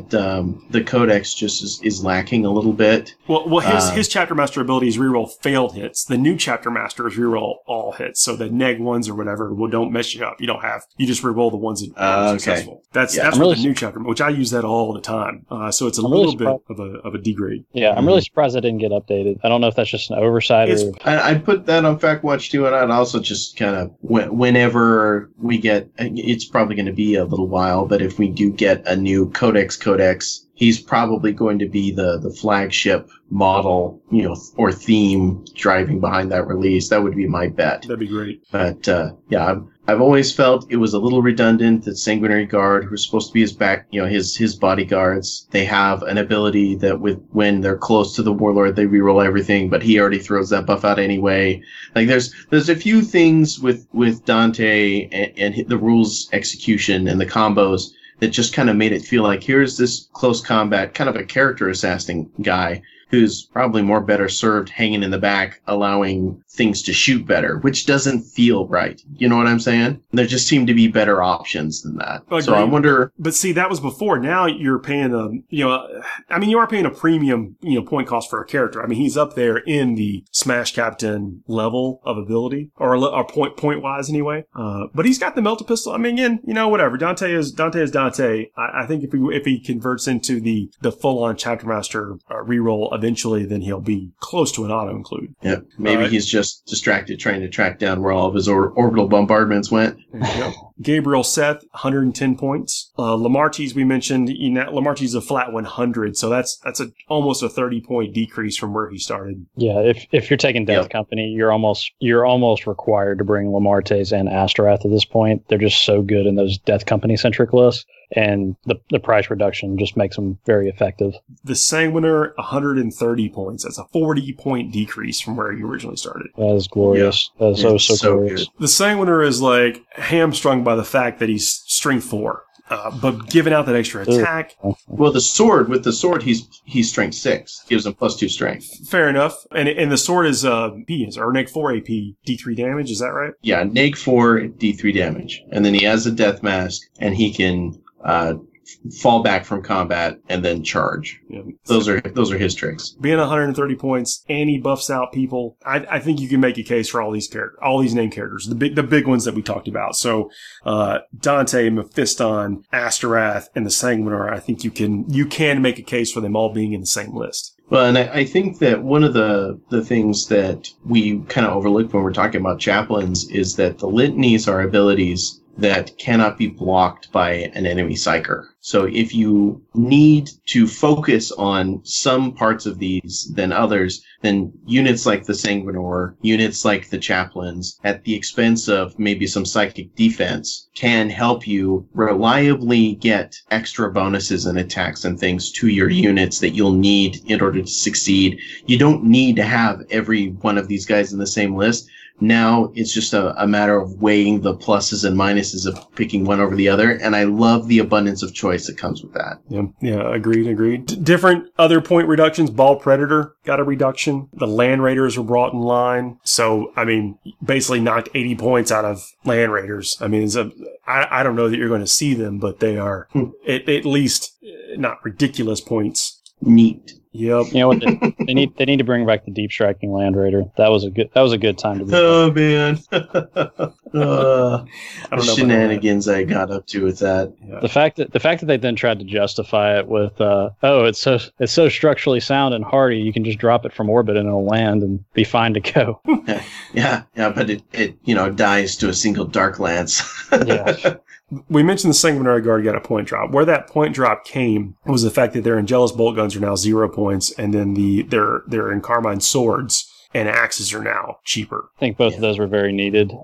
the Codex just is lacking a little bit. Well, his Chapter Master abilities reroll failed hits. The new Chapter Masters reroll all hits, so the neg ones or whatever don't mess you up. You just reroll the ones that are successful. That's what the new Chapter, which I use that all the time. So it's a little bit of a degrade. Yeah, I'm really surprised that didn't get updated. I don't know if that's just an oversight or. I put that on FactWatch too, and I'd also just kind of whenever we get, it's probably going to be a little while, but if we do get a new codex, he's probably going to be the flagship model, or theme driving behind that release. That would be my bet. That'd be great. But I've always felt it was a little redundant that Sanguinary Guard, who's supposed to be his back, his bodyguards, they have an ability that when they're close to the warlord, they reroll everything, but he already throws that buff out anyway. Like there's a few things with Dante and the rules execution and the combos that just kind of made it feel like here's this close combat, kind of a character assassin guy who's probably more better served hanging in the back, allowing things to shoot better, which doesn't feel right. You know what I'm saying? There just seem to be better options than that. Agreed. So I wonder. But see, that was before. Now you're paying you are paying a premium, point cost for a character. I mean, he's up there in the Smash Captain level of ability, or point wise anyway. But he's got the melta pistol. I mean, again, whatever. Dante is Dante. I think if he converts into the full on Chapter Master reroll eventually, then he'll be close to an auto include. Yeah, maybe he's just distracted trying to track down where all of his orbital bombardments went. Gabriel Seth, 110 points. Lamartie's we mentioned. Lamartie's a flat 100, so that's almost a 30-point decrease from where he started. Yeah, if you're taking Death Company, you're almost required to bring Lamartes and Astorath at this point. They're just so good in those Death Company centric lists, and the price reduction just makes them very effective. The Sanguiner, 130 points. That's a 40-point decrease from where he originally started. That is glorious. Yeah. That is so glorious. Good. The Sanguiner is like hamstrung by the fact that he's strength 4. But giving out that extra attack. Well, with the sword, he's strength 6. Gives him +2 strength. Fair enough. And the sword is neg 4 AP, D3 damage. Is that right? Yeah, neg 4 D3 damage, and then he has a death mask, and he can fall back from combat and then charge. Yeah. Those are his tricks. Being 130 points, and he buffs out people. I think you can make a case for all these named characters, the big ones that we talked about. So Dante, Mephiston, Astorath, and the Sanguinar. I think you can make a case for them all being in the same list. Well, and I think that one of the things that we kind of overlook when we're talking about chaplains is that the litanies are abilities that cannot be blocked by an enemy psyker. So if you need to focus on some parts of these than others, then units like the Sanguinor, units like the Chaplains, at the expense of maybe some psychic defense, can help you reliably get extra bonuses and attacks and things to your units that you'll need in order to succeed. You don't need to have every one of these guys in the same list. Now it's just a matter of weighing the pluses and minuses of picking one over the other, and I love the abundance of choice that comes with that. Yeah, agreed. Different other point reductions. Ball Predator got a reduction. The Land Raiders were brought in line. So, I mean, basically knocked 80 points out of Land Raiders. I mean, I don't know that you're going to see them, but they are at least not ridiculous points. Neat. Yep. You know what? They need to bring back the deep striking Land Raider. That was a good time to be. Oh man, the shenanigans I got up to with that. Yeah. The fact that they then tried to justify it with, it's so structurally sound and hardy, you can just drop it from orbit and it'll land and be fine to go. yeah, but it dies to a single Dark Lance. Yeah. We mentioned the Sanguinary Guard got a point drop. Where that point drop came was the fact that their Angelus bolt guns are now 0 points, and then their Encarmine swords and axes are now cheaper. I think both of those were very needed.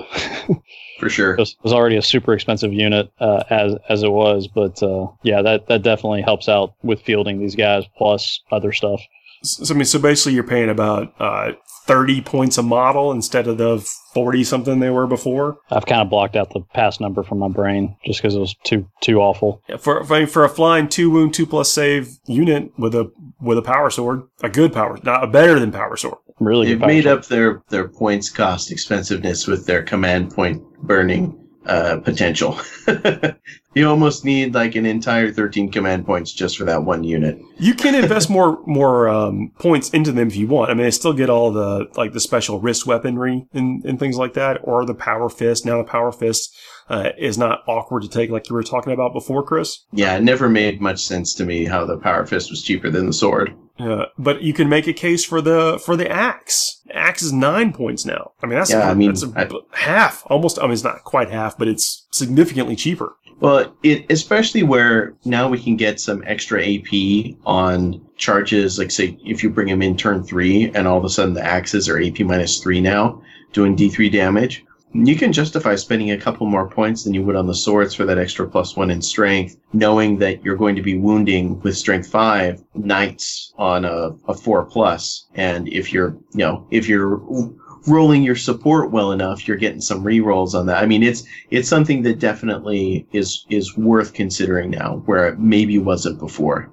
For sure. It was already a super expensive unit as it was, but that definitely helps out with fielding these guys plus other stuff. So basically you're paying about 30 points a model instead of the 40 something they were before. I've kind of blocked out the past number from my brain just because it was too awful. Yeah, for a flying 2 wound 2+ save unit with a power sword, a good power, not a better than power sword. Really, they've made up their points cost expensiveness with their command point burning potential. You almost need like an entire 13 command points just for that one unit. You can invest more points into them if you want. I mean, they still get all the special wrist weaponry and things like that, or the power fist. Now the power fist is not awkward to take like you were talking about before, Chris. Yeah, it never made much sense to me how the power fist was cheaper than the sword. But you can make a case for the axe. Axe is 9 points now. I mean, that's half, almost. I mean, it's not quite half, but it's significantly cheaper. Well, especially where now we can get some extra AP on charges, like say if you bring them in turn 3 and all of a sudden the axes are AP -3 now, doing D3 damage. You can justify spending a couple more points than you would on the swords for that extra +1 in strength, knowing that you're going to be wounding with strength 5 knights on a 4+. And if you're rolling your support well enough, you're getting some rerolls on that. I mean, it's something that definitely is worth considering now, where it maybe wasn't before.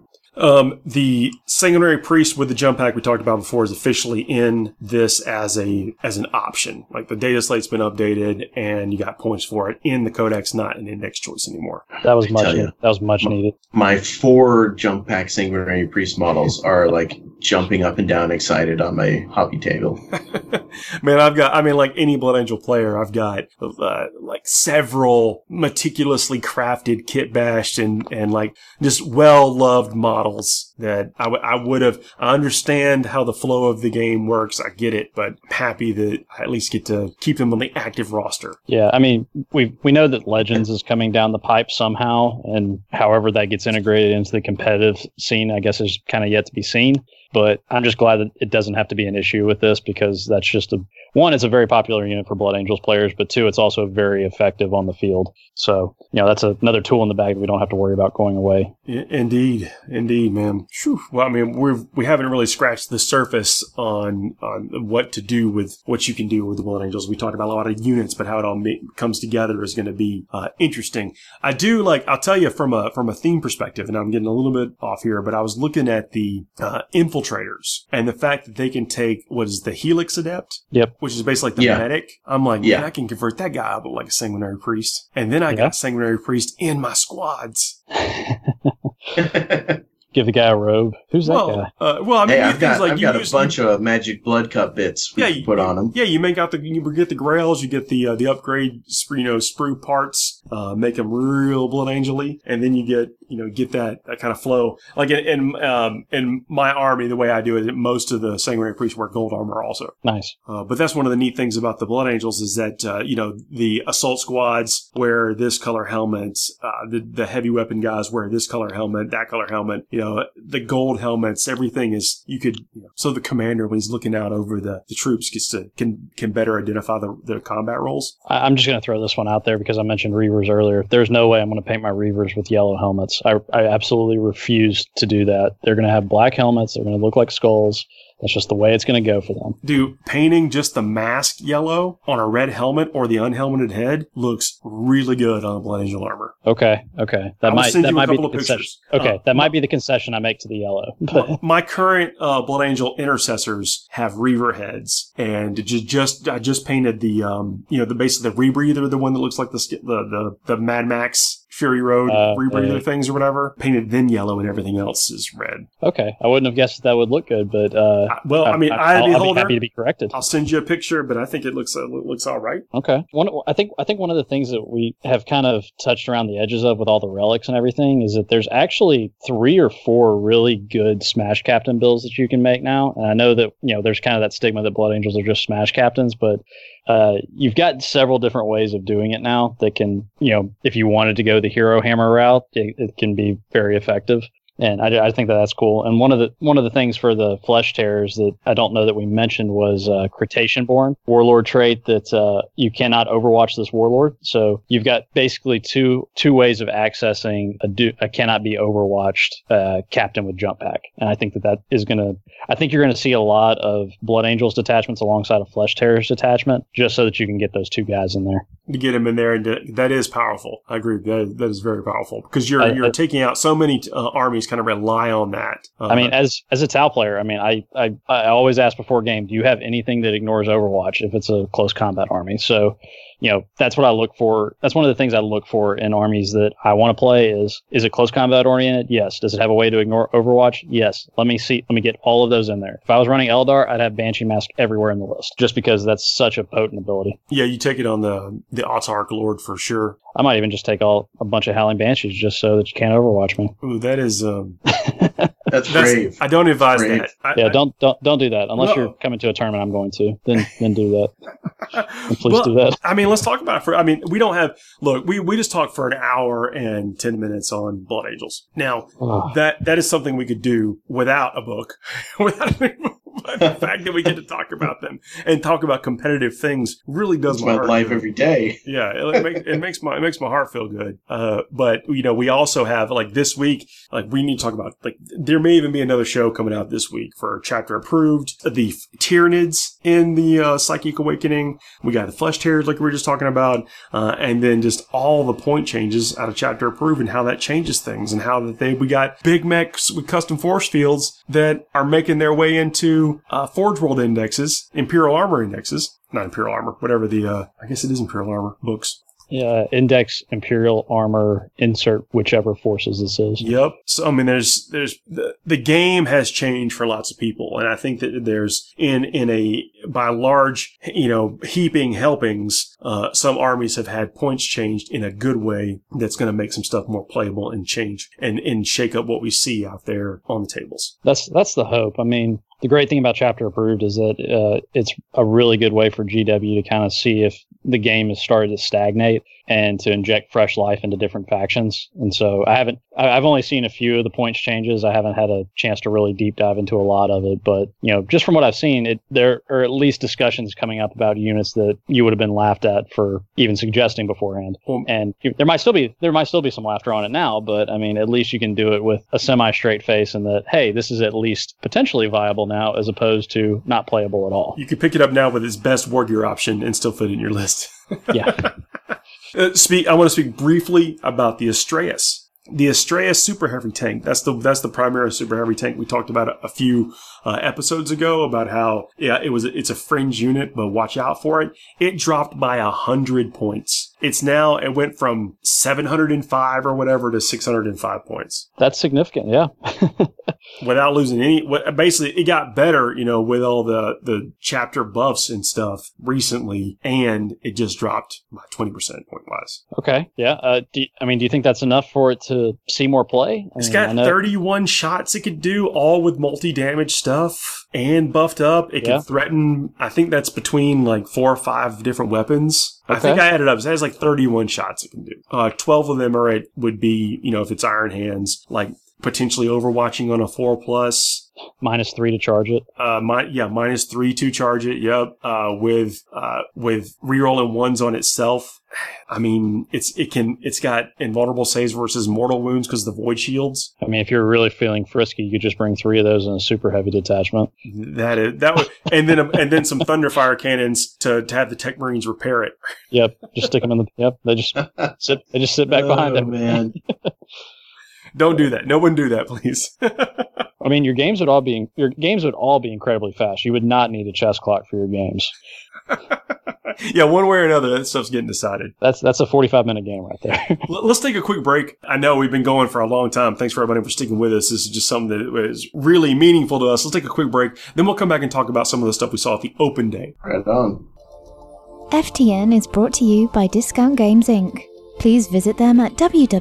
The Sanguinary Priest with the jump pack we talked about before is officially in this as an option. Like the data slate's been updated and you got points for it in the codex, not an index choice anymore. That was much needed. My 4 jump pack Sanguinary Priest models are like jumping up and down excited on my hobby table. Man, like any Blood Angel player, I've got like several meticulously crafted, kit bashed and like just well-loved models that I understand how the flow of the game works. I get it, but I'm happy that I at least get to keep them on the active roster. Yeah, I mean, we know that Legends is coming down the pipe somehow, and however that gets integrated into the competitive scene, I guess is kind of yet to be seen. But I'm just glad that it doesn't have to be an issue with this, because that's just one, it's a very popular unit for Blood Angels players, but 2, it's also very effective on the field. So, that's another tool in the bag that we don't have to worry about going away. Yeah, indeed, man. Whew. Well, I mean, we haven't really scratched the surface on what to do with what you can do with the Blood Angels. We talked about a lot of units, but how it all comes together is going to be interesting. I do I'll tell you from a theme perspective, and I'm getting a little bit off here, but I was looking at the Infiltrators and the fact that they can take what is the Helix Adept, which is basically like the medic. I'm like, man, I can convert that guy up like a Sanguinary Priest, and then I got Sanguinary Priest in my squads. Give the guy a robe. Who's that guy? I mean, I've got a bunch of Magic Blood Cup bits we can put on them. Yeah, you get the Grails, you get the upgrade, sprue parts, make them real Blood Angel-y, and then you get that kind of flow. Like in my army, the way I do it, most of the Sanguinary Priests wear gold armor also. Nice. But that's one of the neat things about the Blood Angels is that the assault squads wear this color helmet, the heavy weapon guys wear this color helmet, that color helmet. The gold helmets, everything is, so the commander, when he's looking out over the troops, can better identify the combat roles. I'm just going to throw this one out there because I mentioned Reavers earlier. There's no way I'm going to paint my Reavers with yellow helmets. I absolutely refuse to do that. They're going to have black helmets. They're going to look like skulls. That's just the way it's going to go for them. Dude, painting just the mask yellow on a red helmet or the unhelmeted head looks really good on a Blood Angel armor. Okay. That might be the concession. Okay, that might be the concession I make to the yellow. My current Blood Angel intercessors have Reaver heads, and I just painted the basically the rebreather, the one that looks like the Mad Max Fury Road rebreather things or whatever, painted then yellow and everything else is red. Okay, I wouldn't have guessed that would look good, but I'll be happy to be corrected. I'll send you a picture, but I think it looks all right. Okay, I think one of the things that we have kind of touched around the edges of with all the relics and everything is that there's actually 3 or 4 really good Smash Captain builds that you can make now. And I know that there's kind of that stigma that Blood Angels are just Smash Captains, but you've got several different ways of doing it now that can, if you wanted to go the Hero Hammer route, it can be very effective. And I think that's cool. And one of the things for the Flesh Tearers that I don't know that we mentioned was Cretacean-born Warlord trait that you cannot overwatch this Warlord. So you've got basically two ways of accessing a cannot be overwatched captain with jump pack. And I think that is going to, I think you're going to see a lot of Blood Angels detachments alongside a Flesh Tearers detachment just so that you can get those two guys in there. To get him in there, and that is powerful. I agree. That is very powerful because you're taking out so many armies kind of rely on that. I mean, as a Tau player, I mean, I always ask before game, do you have anything that ignores Overwatch if it's a close combat army? So, you know, that's what I look for. That's one of the things I look for in armies that I want to play is it close combat oriented? Yes. Does it have a way to ignore Overwatch? Yes. Let me get all of those in there. If I was running Eldar, I'd have Banshee Mask everywhere in the list just because that's such a potent ability. Yeah, you take it on the Autarch Lord for sure. I might even just take a bunch of Howling Banshees just so that you can't Overwatch me. Ooh, that is that's brave. I don't advise brave. that. Don't do that unless you're coming to a tournament. I'm going to then do that. Please do that. I mean, let's talk about it. We don't have. Look, we just talked for an hour and 10 minutes on Blood Angels. Now that is something we could do without a book, without. But the fact that we get to talk about them and talk about competitive things really does my heart life good. Every day. Yeah, it makes my heart feel good. But you know, we also have like this week, like we need to talk about like there may even be another show coming out this week for Chapter Approved. The Tyranids in the Psychic Awakening. We got the Flesh Tearers like we were just talking about, and then just all the point changes out of Chapter Approved and how that changes things and how that we got big mechs with custom force fields that are making their way into Forge World indexes, Imperial Armor indexes, not Imperial Armor, whatever I guess it is Imperial Armor books. Yeah, index Imperial Armor, insert whichever forces this is. Yep. So, I mean, there's the game has changed for lots of people. And I think that there's by large, you know, heaping helpings, some armies have had points changed in a good way that's going to make some stuff more playable and change and shake up what we see out there on the tables. That's the hope. I mean, the great thing about Chapter Approved is that it's a really good way for GW to kind of see if the game has started to stagnate and to inject fresh life into different factions. And so I've only seen a few of the points changes. I haven't had a chance to really deep dive into a lot of it, but you know, just from what I've seen, there are at least discussions coming up about units that you would have been laughed at for even suggesting beforehand. And there might still be some laughter on it now, but I mean, at least you can do it with a semi-straight face and that, hey, this is at least potentially viable now as opposed to not playable at all. You could pick it up now with its best war gear option and still fit it in your list. Yeah. I want to speak briefly about the Astraeus. The Astraeus Super Heavy Tank. That's the primary Super Heavy Tank. We talked about a few episodes ago about how it's a fringe unit, but watch out for it. It dropped by 100 points. It went from 705 or whatever to 605 points. That's significant, yeah. Without losing basically it got better, you know, with all the chapter buffs and stuff recently, and it just dropped by 20% point wise. Okay, yeah. Do you think that's enough for it to see more play? It's got 31 shots it could do, all with multi-damage stuff and buffed up. It can threaten, I think that's between like 4 or 5 different weapons. Okay. I think I added up. So it has like 31 shots it can do. 12 of them would be, you know, if it's Iron Hands, like potentially overwatching on a 4+. -3 to charge it. -3 to charge it. Yep. With rerolling ones on itself. I mean, it's got invulnerable saves versus mortal wounds because of the void shields. I mean, if you're really feeling frisky, you could just bring 3 of those in a super heavy detachment. That would, and then some Thunderfire cannons to have the Tech Marines repair it. Yep. Just stick them in the. Yep. They just sit back behind them. Man. Don't do that. No one do that, please. I mean, your games would all be incredibly fast. You would not need a chess clock for your games. Yeah, one way or another, that stuff's getting decided. That's a 45-minute game right there. Let's take a quick break. I know we've been going for a long time. Thanks for everybody for sticking with us. This is just something that is really meaningful to us. Let's take a quick break. Then we'll come back and talk about some of the stuff we saw at the open day. Right on. FTN is brought to you by Discount Games Inc. Please visit them at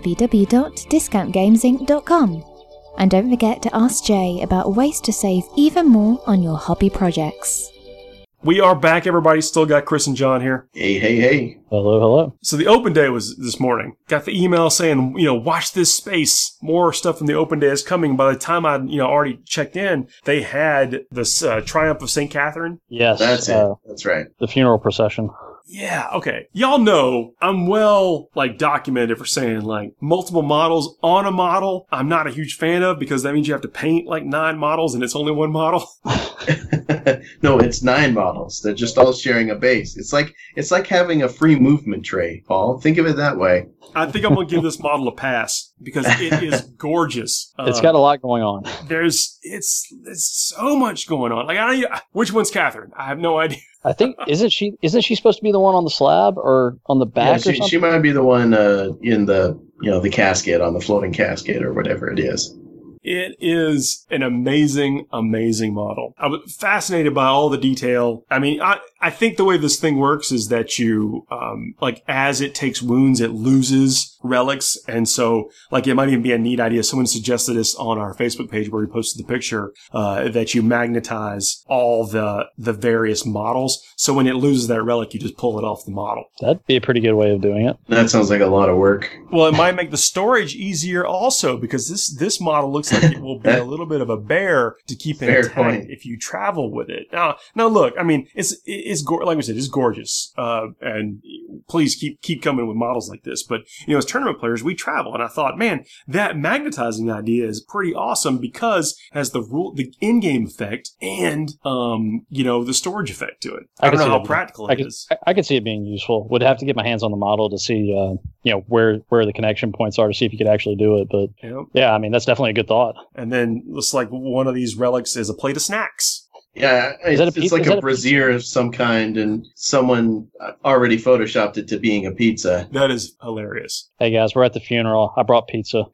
www.discountgamesinc.com. And don't forget to ask Jay about ways to save even more on your hobby projects. We are back, everybody. Still got Chris and John here. Hey, hey, hey. Hello, hello. So the open day was this morning. Got the email saying, watch this space. More stuff from the open day is coming. By the time I, already checked in, they had this Triumph of St. Catherine. Yes. That's it. That's right. The funeral procession. Yeah, okay. Y'all know I'm well, documented for saying, multiple models on a model I'm not a huge fan of because that means you have to paint, 9 models and it's only one model. No, it's 9 models. They're just all sharing a base. It's like having a free movement tray, Paul. Think of it that way. I think I'm going to give this model a pass because it is gorgeous. It's got a lot going on. It's so much going on. Which one's Catherine? I have no idea. I think isn't she supposed to be the one on the slab or on the back or something? She might be the one in the the casket, on the floating casket or whatever it is. It is an amazing, amazing model. I was fascinated by all the detail. I mean, I think the way this thing works is that you, as it takes wounds, it loses relics. And so, it might even be a neat idea. Someone suggested this on our Facebook page where we posted the picture, that you magnetize all the various models. So when it loses that relic, you just pull it off the model. That'd be a pretty good way of doing it. That sounds like a lot of work. Well, it might make the storage easier also because this model looks like it will be a little bit of a bear to keep it intact if you travel with it. Now look, I mean, it's like we said, it's gorgeous. And please keep coming with models like this. But, as tournament players, we travel. And I thought, man, that magnetizing idea is pretty awesome because it has the in-game effect and, the storage effect to it. I don't know how practical it is. I could see it being useful. Would have to get my hands on the model to see, where the connection points are to see if you could actually do it. But yeah, I mean, that's definitely a good thought. And then looks like one of these relics is a plate of snacks. Yeah, it's like a brazier of some kind, and someone already photoshopped it to being a pizza. That is hilarious. Hey guys, we're at the funeral. I brought pizza.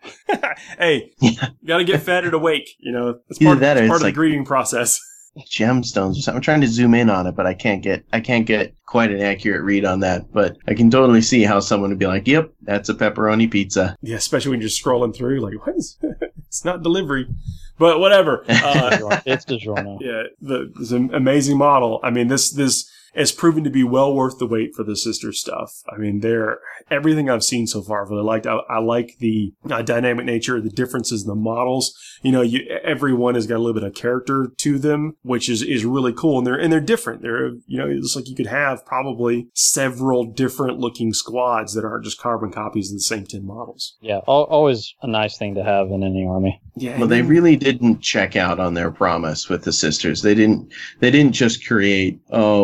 Hey, you gotta get fed at a wake. It's part of the greeting process. Gemstones or something. I'm trying to zoom in on it, but I can't get quite an accurate read on that. But I can totally see how someone would be like, "Yep, that's a pepperoni pizza." Yeah, especially when you're scrolling through, what is? It's not delivery, but whatever. It's DiGiorno. Yeah, it's an amazing model. I mean, this has proven to be well worth the wait for the sister stuff. I mean, everything I've seen so far, I like the dynamic nature, the differences in the models. Everyone has got a little bit of character to them, which is really cool. And they're different. It's like you could have probably several different looking squads that aren't just carbon copies of the same 10 models. Yeah, always a nice thing to have in any army. Yeah. Well, they really didn't check out on their promise with the sisters. They didn't just create,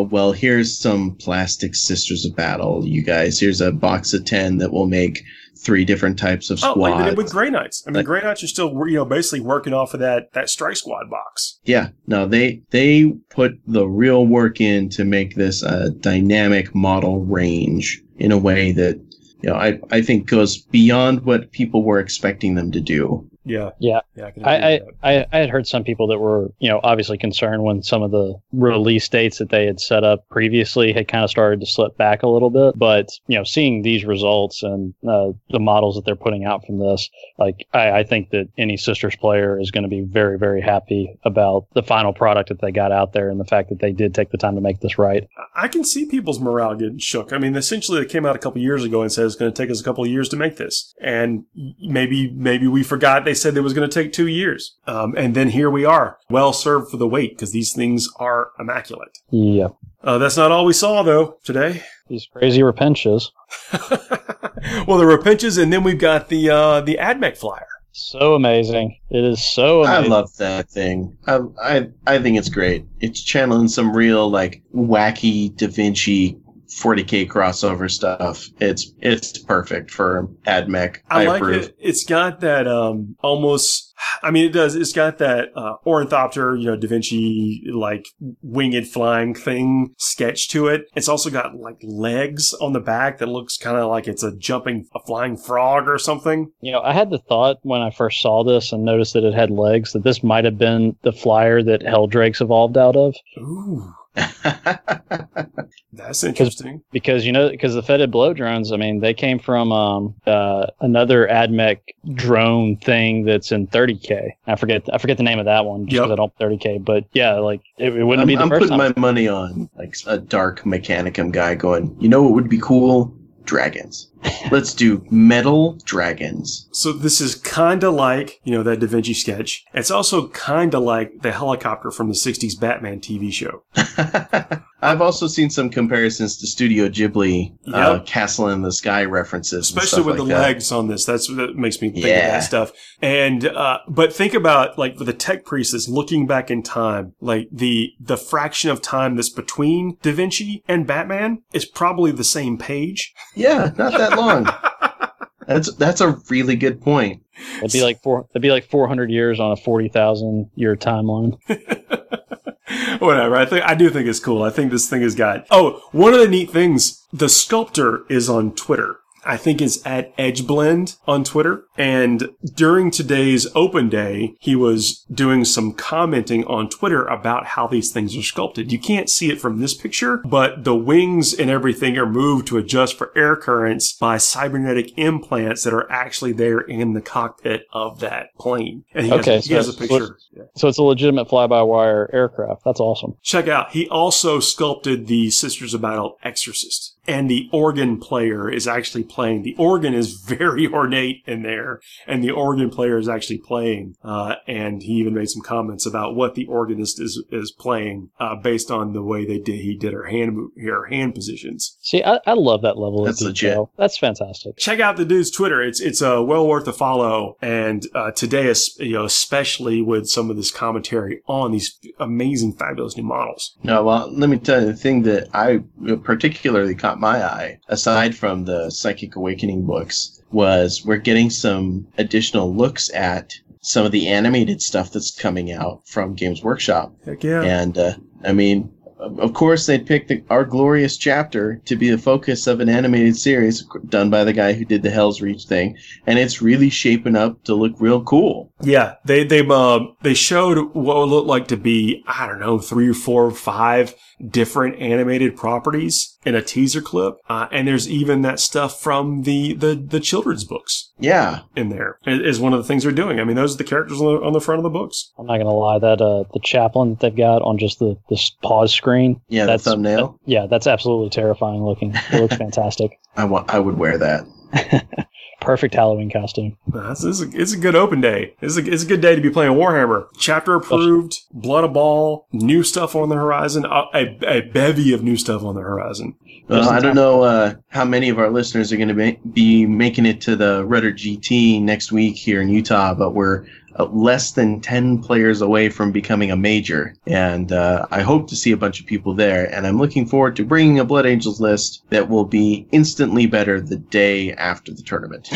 here's some plastic Sisters of Battle, you guys. Here's a box of 10 that will make 3 different types of squads. Like they did with Grey Knights. I mean, Grey Knights are still, basically working off of that Strike Squad box. Yeah. No, they put the real work in to make this a dynamic model range in a way that, I think goes beyond what people were expecting them to do. Yeah. I had heard some people that were, obviously concerned when some of the release dates that they had set up previously had kind of started to slip back a little bit. But, seeing these results and the models that they're putting out from this, I think that any Sisters player is going to be very, very happy about the final product that they got out there and the fact that they did take the time to make this right. I can see people's morale getting shook. I mean, essentially, they came out a couple years ago and said it's going to take us a couple of years to make this. And maybe we forgot they said it was going to take 2 years. And then here we are, well served for the wait, because these things are immaculate. Yeah. That's not all we saw, though, today. These crazy Repenches. Well, the Repenches, and then we've got the AdMech flyer. So amazing. It is so amazing. I love that thing. I think it's great. It's channeling some real, wacky Da Vinci 40K crossover stuff. It's perfect for AdMech. I like it. It's got that almost. I mean, it does. It's got that ornithopter, Da Vinci winged flying thing sketch to it. It's also got legs on the back that looks kind of like it's a flying frog or something. I had the thought when I first saw this and noticed that it had legs that this might have been the flyer that Helldrakes evolved out of. Ooh. That's interesting. Because the fetid blow drones, I mean, they came from another AdMech drone thing that's in 30K. I forget the name of that one just because I don't 30K. But yeah, like it wouldn't be the I'm first putting time. my money on like a dark Mechanicum guy going, you know what would be cool? Dragons. Let's do metal dragons. So this is kind of like, that Da Vinci sketch. It's also kind of like the helicopter from the 60s Batman TV show. I've also seen some comparisons to Studio Ghibli, Castle in the Sky references. Especially with the legs on this. That makes me think of that stuff. And, but think about, like, the tech priestess looking back in time, like, the fraction of time that's between Da Vinci and Batman is probably the same page. Yeah, not that long. That's a really good point. It'd be like 400 years on a 40,000 year timeline. Whatever. I do think it's cool. I think this thing has got. Oh, one of the neat things. The sculptor is on Twitter. I think it's at EdgeBlend on Twitter. And during today's open day, he was doing some commenting on Twitter about how these things are sculpted. You can't see it from this picture, but the wings and everything are moved to adjust for air currents by cybernetic implants that are actually there in the cockpit of that plane. And he has a picture. So it's a legitimate fly-by-wire aircraft. That's awesome. Check out. He also sculpted the Sisters of Battle Exorcist. And the organ player is actually playing. The organ is very ornate in there, and the organ player is actually playing. And he even made some comments about what the organist is playing based on the way he did her hand positions. See, I love that level of detail. Legit. That's fantastic. Check out the dude's Twitter. It's well worth a follow. And today, especially with some of this commentary on these amazing, fabulous new models. No, well, let me tell you, the thing that I particularly caught my eye, aside from the Psychic Awakening books, was we're getting some additional looks at some of the animated stuff that's coming out from Games Workshop. Heck yeah. And, I mean, of course, they'd picked Our Glorious Chapter to be the focus of an animated series done by the guy who did the Hell's Reach thing, and it's really shaping up to look real cool. Yeah, they showed what would look like to be, 3 or 4 or 5 different animated properties in a teaser clip, and there's even that stuff from the children's books. Yeah, in there is one of the things they're doing. I mean, those are the characters on the front of the books. I'm not gonna lie, that the chaplain that they've got on just the pause screen. Yeah, the thumbnail. That's absolutely terrifying looking. It looks fantastic. I would wear that. Perfect Halloween costume. It's a good open day. It's a good day to be playing Warhammer. Chapter approved, Blood of Ball, new stuff on the horizon, a bevy of new stuff on the horizon. Well, I don't know how many of our listeners are going to be making it to the Rudder GT next week here in Utah, but we're less than 10 players away from becoming a major, and I hope to see a bunch of people there, and I'm looking forward to bringing a Blood Angels list that will be instantly better the day after the tournament.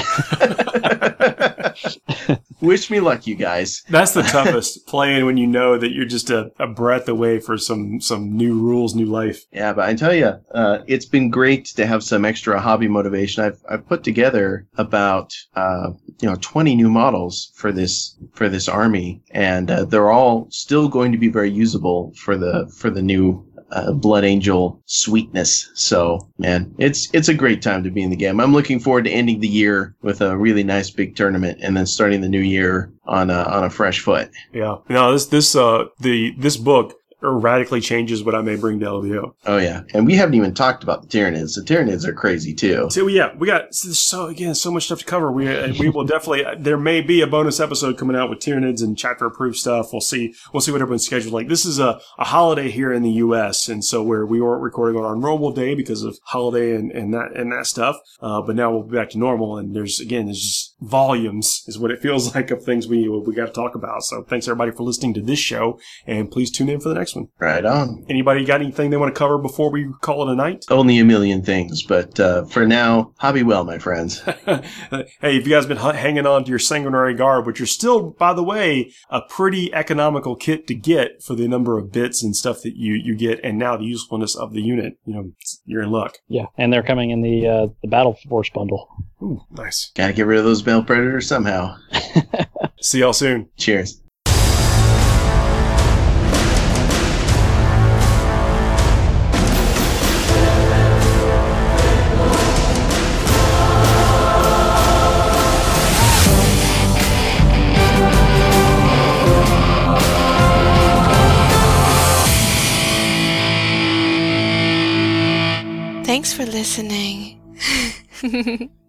Wish me luck, you guys. That's the toughest, playing when you know that you're just a breath away for some new rules, new life. Yeah, but I tell you, it's been great to have some extra hobby motivation. I've put together about 20 new models for this army, and they're all still going to be very usable for the new Blood Angel sweetness. So, man, it's a great time to be in the game. I'm looking forward to ending the year with a really nice big tournament, and then starting the new year on a fresh foot. Yeah. No, this book radically changes what I may bring to LVO. Oh yeah, and we haven't even talked about the Tyranids. The Tyranids are crazy too. So yeah, we got so much stuff to cover. We will definitely. There may be a bonus episode coming out with Tyranids and chapter approved stuff. We'll see what everyone's scheduled like. This is a holiday here in the U.S. and so where we weren't recording on our normal day because of holiday and that stuff. But now we'll be back to normal, and there's just volumes is what it feels like of things we got to talk about. So thanks everybody for listening to this show, and please tune in for the next one. Right on. Anybody got anything they want to cover before we call it a night? Only a million things, but for now, hobby well, my friends. Hey, if you guys have been hanging on to your sanguinary garb, which are still, by the way, a pretty economical kit to get for the number of bits and stuff that you get, and now the usefulness of the unit, you're in luck. Yeah, and they're coming in the Battle Force bundle. Ooh, nice. Gotta get rid of those male predators somehow. See y'all soon. Cheers. Thanks for listening.